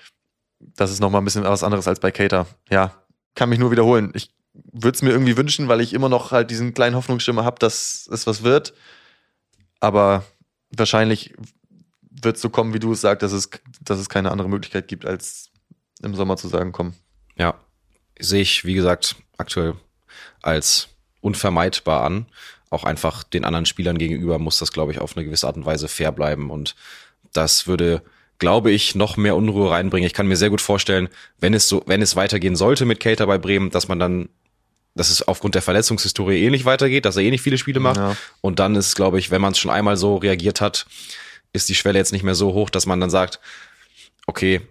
das ist noch mal ein bisschen was anderes als bei Keita. Ja, kann mich nur wiederholen. Ich würde es mir irgendwie wünschen, weil ich immer noch halt diesen kleinen Hoffnungsschimmer habe, dass es was wird. Aber wahrscheinlich wird es so kommen, wie du es sagst, dass es keine andere Möglichkeit gibt, als im Sommer zu sagen, komm. Ja, sehe ich, wie gesagt, aktuell als unvermeidbar an. Auch einfach den anderen Spielern gegenüber muss das, glaube ich, auf eine gewisse Art und Weise fair bleiben. Und das würde, glaube ich, noch mehr Unruhe reinbringen. Ich kann mir sehr gut vorstellen, wenn es weitergehen sollte mit Keita bei Bremen, dass es aufgrund der Verletzungshistorie nicht weitergeht, dass er nicht viele Spiele macht. Ja. Und dann ist, glaube ich, wenn man es schon einmal so reagiert hat, ist die Schwelle jetzt nicht mehr so hoch, dass man dann sagt, okay,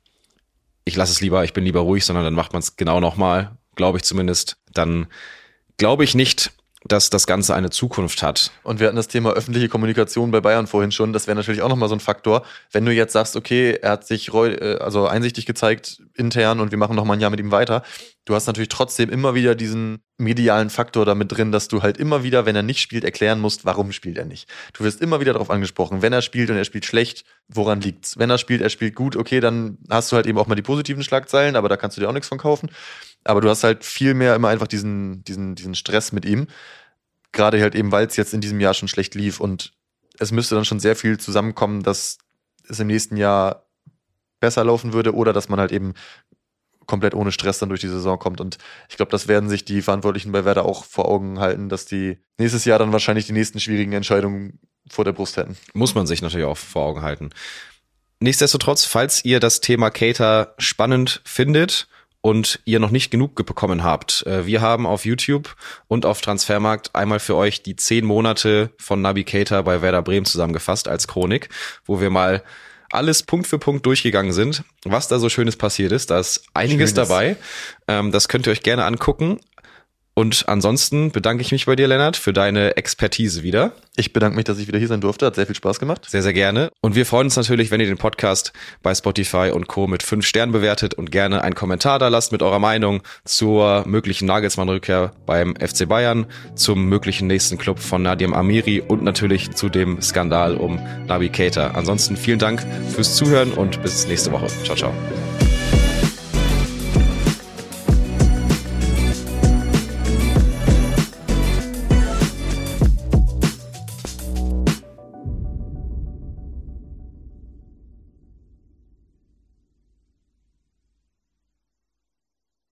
ich lasse es lieber, ich bin lieber ruhig, sondern dann macht man es genau nochmal, glaube ich zumindest. Dann glaube ich nicht, dass das Ganze eine Zukunft hat. Und wir hatten das Thema öffentliche Kommunikation bei Bayern vorhin schon. Das wäre natürlich auch nochmal so ein Faktor. Wenn du jetzt sagst, okay, er hat sich einsichtig gezeigt intern und wir machen nochmal ein Jahr mit ihm weiter. Du hast natürlich trotzdem immer wieder diesen medialen Faktor damit drin, dass du halt immer wieder, wenn er nicht spielt, erklären musst, warum spielt er nicht. Du wirst immer wieder darauf angesprochen. Wenn er spielt und er spielt schlecht, woran liegt's? Wenn er spielt gut, okay, dann hast du halt eben auch mal die positiven Schlagzeilen, aber da kannst du dir auch nichts von kaufen. Aber du hast halt viel mehr immer einfach diesen Stress mit ihm. Gerade halt eben, weil es jetzt in diesem Jahr schon schlecht lief und es müsste dann schon sehr viel zusammenkommen, dass es im nächsten Jahr besser laufen würde oder dass man halt eben komplett ohne Stress dann durch die Saison kommt. Und ich glaube, das werden sich die Verantwortlichen bei Werder auch vor Augen halten, dass die nächstes Jahr dann wahrscheinlich die nächsten schwierigen Entscheidungen vor der Brust hätten. Muss man sich natürlich auch vor Augen halten. Nichtsdestotrotz, falls ihr das Thema Keita spannend findet und ihr noch nicht genug bekommen habt, wir haben auf YouTube und auf Transfermarkt einmal für euch die 10 Monate von Naby Keita bei Werder Bremen zusammengefasst als Chronik, wo wir mal alles Punkt für Punkt durchgegangen sind, was da so Schönes passiert ist. Da ist einiges dabei. Das könnt ihr euch gerne angucken. Und ansonsten bedanke ich mich bei dir, Lennart, für deine Expertise wieder. Ich bedanke mich, dass ich wieder hier sein durfte. Hat sehr viel Spaß gemacht. Sehr, sehr gerne. Und wir freuen uns natürlich, wenn ihr den Podcast bei Spotify und Co. mit 5 Sternen bewertet und gerne einen Kommentar da lasst mit eurer Meinung zur möglichen Nagelsmann-Rückkehr beim FC Bayern, zum möglichen nächsten Club von Nadim Amiri und natürlich zu dem Skandal um Naby Keita. Ansonsten vielen Dank fürs Zuhören und bis nächste Woche. Ciao, ciao.